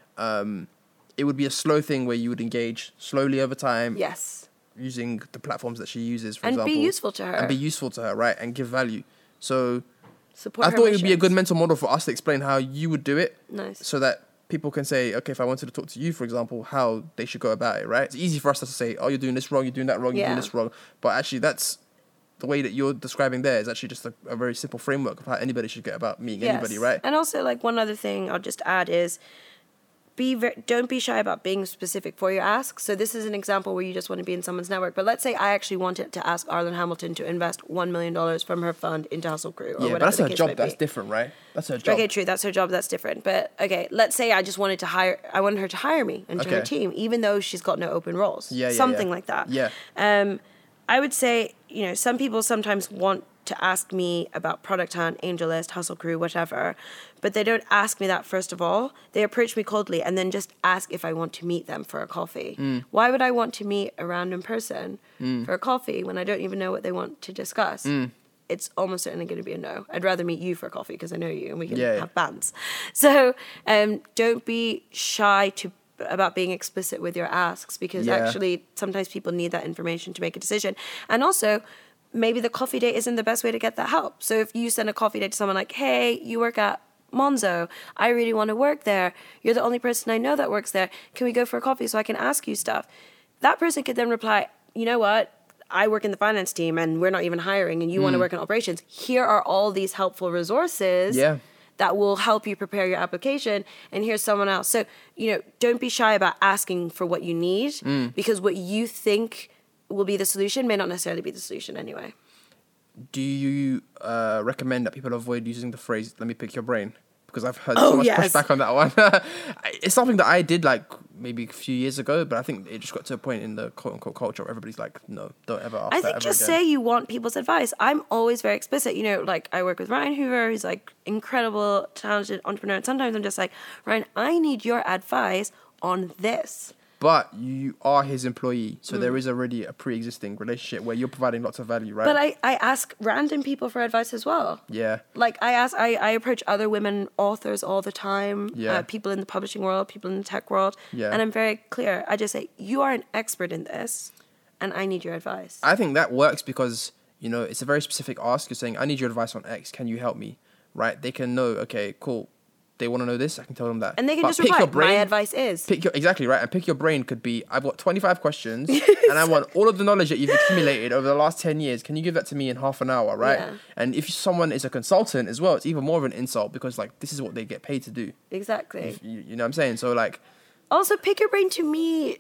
A: it would be a slow thing where you would engage slowly over time.
B: Yes.
A: Using the platforms that she uses, for
B: And be
A: example.
B: useful to her.
A: And be useful to her, right? And give value. So
B: Support
A: I
B: her
A: thought it would be a
B: missions.
A: good mental model for us to explain how you would do it.
B: Nice.
A: So that people can say, okay, if I wanted to talk to you, for example, how they should go about it, right? It's easy for us to say, oh, you're doing this wrong, you're doing that wrong, you're doing
B: Yeah.
A: this wrong. But actually, that's the way that you're describing there is actually just a very simple framework of how anybody should get about meeting anybody, right?
B: And also, like, one other thing I'll just add is don't be shy about being specific for your ask. So this is an example where you just want to be in someone's network. But let's say I actually wanted to ask Arlen Hamilton to invest $1 million from her fund into Hustle Crew. Or
A: Yeah,
B: whatever
A: but that's
B: the
A: her
B: case
A: job.
B: might
A: That's
B: be.
A: different, right? That's her job.
B: Okay, true. That's her job. That's different. But okay, let's say I just wanted to I wanted her to hire me into her
A: Okay.
B: team, even though she's got no open roles.
A: Yeah, yeah,
B: Something
A: yeah.
B: like that.
A: Yeah.
B: I would say, you know, some people sometimes want to ask me about Product Hunt, AngelList, Hustle Crew, whatever, but they don't ask me that first of all. They approach me coldly and then just ask if I want to meet them for a coffee. Why would I want to meet a random person for a coffee when I don't even know what they want to discuss? It's almost certainly going to be a no. I'd rather meet you for a coffee because I know you and we can
A: Yeah, yeah.
B: have bands. So don't be shy about being explicit with your asks because
A: Yeah.
B: actually sometimes people need that information to make a decision. And also, maybe the coffee date isn't the best way to get that help. So if you send a coffee date to someone like, hey, you work at Monzo, I really want to work there. You're the only person I know that works there. Can we go for a coffee so I can ask you stuff? That person could then reply, you know what? I work in the finance team and we're not even hiring and you want to work in operations. Here are all these helpful resources
A: Yeah.
B: that will help you prepare your application. And here's someone else. So, you know, don't be shy about asking for what you need because what you think will be the solution may not necessarily be the solution anyway.
A: Do you recommend that people avoid using the phrase, let me pick your brain? Because I've heard so much
B: yes.
A: pushback on that one. It's something that I did like maybe a few years ago, but I think it just got to a point in the quote-unquote culture where everybody's like, no, don't ever ask
B: I
A: that
B: think
A: ever
B: just
A: again.
B: say you want people's advice. I'm always very explicit. You know, like I work with Ryan Hoover, who's like incredible, talented entrepreneur. And sometimes I'm just like, Ryan, I need your advice on this.
A: But you are his employee, so there is already a pre-existing relationship where you're providing lots of value, right?
B: But I ask random people for advice as well.
A: Yeah.
B: Like I approach other women authors all the time,
A: Yeah.
B: people in the publishing world, people in the tech world,
A: Yeah.
B: and I'm very clear. I just say, you are an expert in this, and I need your advice.
A: I think that works because, you know, it's a very specific ask. You're saying, I need your advice on X. Can you help me? Right? They can know, okay, cool. They want to know this. I can tell them that.
B: And they can
A: But
B: just
A: pick
B: reply,
A: your brain,
B: my advice is.
A: Exactly, right? And pick your brain could be, I've got 25 questions and I want all of the knowledge that you've accumulated over the last 10 years. Can you give that to me in half an hour, right?
B: Yeah.
A: And if someone is a consultant as well, it's even more of an insult because, like, this is what they get paid to do.
B: Exactly.
A: You know what I'm saying? So, like,
B: Also, pick your brain to me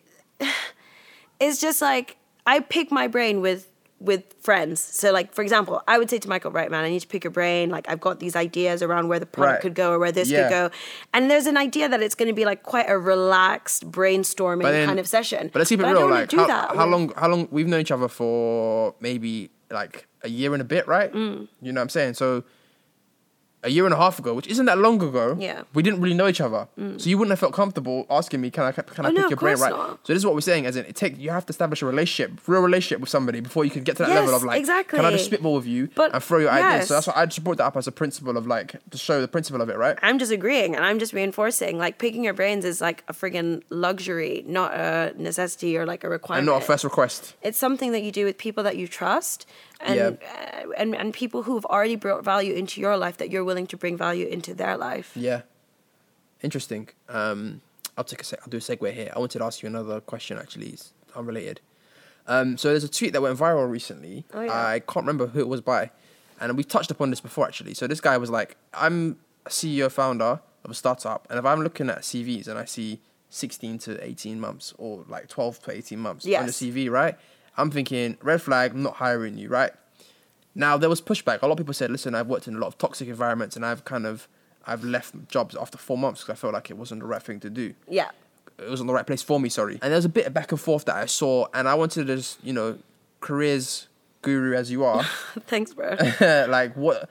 B: is just like, I pick my brain with friends. So like, for example, I would say to Michael, right, man, I need to pick your brain. Like I've got these ideas around where the product
A: Right.
B: could go or where this
A: Yeah.
B: could go. And there's an idea that it's going to be like quite a relaxed brainstorming
A: But then-
B: kind of session.
A: but let's keep it
B: I
A: real.
B: don't wanna
A: Like,
B: do that
A: how
B: with-
A: long we've known each other for maybe like a year and a bit, right? You know what I'm saying? So a year and a half ago, which isn't that long ago,
B: Yeah.
A: we didn't really know each other. So you wouldn't have felt comfortable asking me, can I pick
B: no,
A: your
B: of
A: brain,
B: course
A: right?
B: not.
A: So this is what we're saying, as in you have to establish a real relationship with somebody before you can get to that
B: Yes,
A: level of like,
B: exactly.
A: can I just spitball with you
B: But,
A: and throw your ideas?
B: yes.
A: So that's why I just brought that up as a principle of like, to show the principle of it, right?
B: I'm just agreeing and I'm just reinforcing. Like, picking your brains is like a friggin' luxury, not a necessity or like a
A: And
B: requirement.
A: not a first request.
B: It's something that you do with people that you trust and and people who've already brought value into your life that you're willing to bring value into their life.
A: Yeah. Interesting. I'll do a segue here. I wanted to ask you another question, actually. It's unrelated. So there's a tweet that went viral recently.
B: Oh, yeah.
A: I can't remember who it was by. And we touched upon this before, actually. So this guy was like, I'm a CEO founder of a startup. And if I'm looking at CVs and I see 16 to 18 months or like 12 to 18 months on the
B: Yes.
A: CV, right? I'm thinking, red flag, I'm not hiring you, right? Now, there was pushback. A lot of people said, listen, I've worked in a lot of toxic environments and I've left jobs after 4 months because I felt like it wasn't the right thing to do.
B: Yeah.
A: It wasn't the right place for me, sorry. And there was a bit of back and forth that I saw, and I wanted to just, careers guru as you are,
B: Thanks, bro.
A: like, what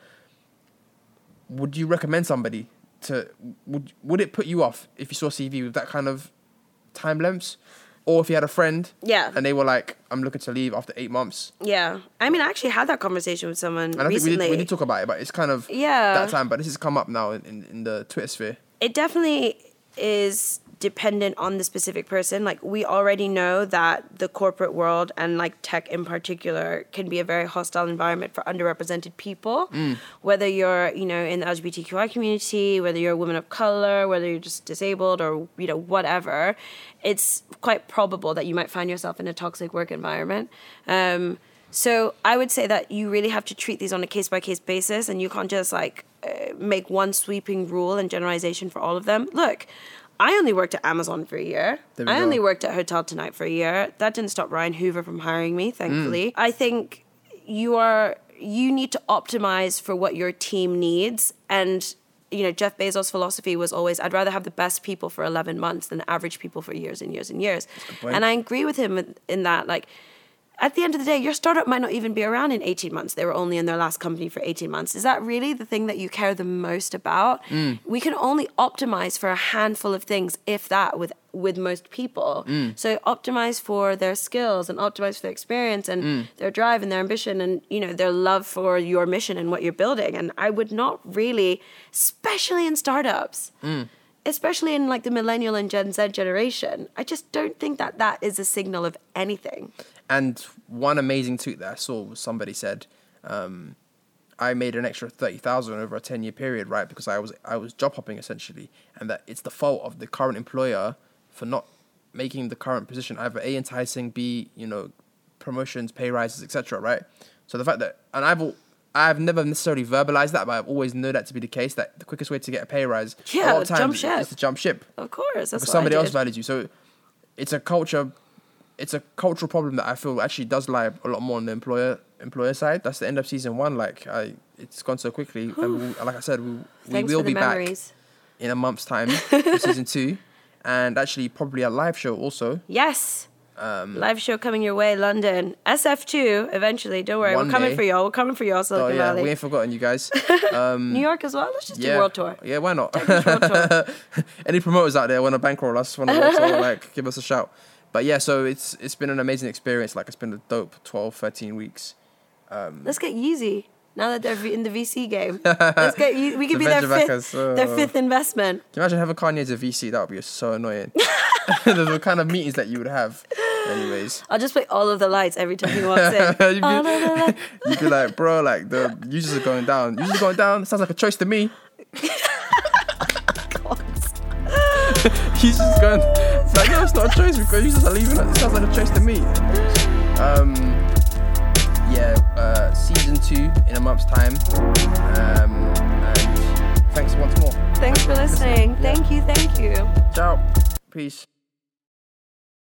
A: would you recommend somebody to, would it put you off if you saw a CV with that kind of time lengths? Or if you had a friend,
B: Yeah.
A: and they were like, I'm looking to leave after 8 months.
B: Yeah. I mean, I actually had that conversation with someone
A: And I
B: recently.
A: think we did talk about it, but it's kind of
B: Yeah.
A: that time. But this has come up now in the Twitter sphere.
B: It definitely is dependent on the specific person. Like, we already know that the corporate world and like tech in particular can be a very hostile environment for underrepresented people. Whether you're, in the LGBTQI community, whether you're a woman of color, whether you're just disabled or, whatever, it's quite probable that you might find yourself in a toxic work environment. So I would say that you really have to treat these on a case-by-case basis, and you can't just make one sweeping rule and generalization for all of them. Look, I only worked at Amazon for a year.
A: There we
B: I
A: go.
B: only worked at Hotel Tonight for a year. That didn't stop Ryan Hoover from hiring me, thankfully. I think you need to optimize for what your team needs. And, Jeff Bezos' philosophy was always, I'd rather have the best people for 11 months than average people for years and years and years.
A: point.
B: And I agree with him in that, like, at the end of the day, your startup might not even be around in 18 months. They were only in their last company for 18 months. Is that really the thing that you care the most about? We can only optimize for a handful of things, if that, with most people. So optimize for their skills and optimize for their experience and their drive and their ambition and, their love for your mission and what you're building. And I would not really, especially in startups, especially in like the millennial and Gen Z generation, I just don't think that is a signal of anything.
A: And one amazing tweet that I saw was somebody said, I made an extra 30,000 over a 10-year period, right? Because I was job hopping essentially, and that it's the fault of the current employer for not making the current position either A, enticing, B, promotions, pay rises, etc. Right? So the fact that, and I've never necessarily verbalized that, but I've always known that to be the case. That the quickest way to get a pay rise, a lot of times,
B: jump ship.
A: is to jump ship.
B: Of course, that's
A: Because
B: what
A: somebody
B: I
A: else
B: did.
A: values you. So it's a cultural problem that I feel actually does lie a lot more on the employer side. That's the end of season 1. Like it's gone so quickly, and like I said, we
B: Thanks
A: will
B: for the
A: be back
B: memories.
A: in a month's time for season 2, and actually probably a live show also.
B: Yes. Live show coming your way, London. SF2 eventually. Don't worry,
A: One
B: we're coming
A: day.
B: for y'all. We're coming for y'all,
A: Oh
B: Silicon
A: yeah,
B: Valley.
A: we ain't forgotten you guys.
B: New York as well. Let's just do
A: Yeah,
B: world tour.
A: Yeah, why not?
B: Turkish world tour.
A: Any promoters out there want to bankroll us, want to world tour, like give us a shout. But yeah, so it's been an amazing experience. Like it's been a dope 12, 13 weeks.
B: Let's get Yeezy now that they're in the VC game. Let's get we could
A: The
B: be their
A: venture backers,
B: fifth investment.
A: Can you imagine having Kanye as a VC? That would be so annoying. The kind of meetings that you would have. Anyways.
B: I'll just play all of the lights every time he walks in.
A: You'd
B: All of the lights.
A: You'd be like, bro, like the users are going down. Users are going down. Sounds like a choice to me. He's just going. It's like, no, it's not a choice because users are leaving. It sounds like a choice to me. Season 2 in a month's time. And thanks once more.
B: Thanks for listening.
A: Yeah.
B: Thank you.
A: Ciao. Peace.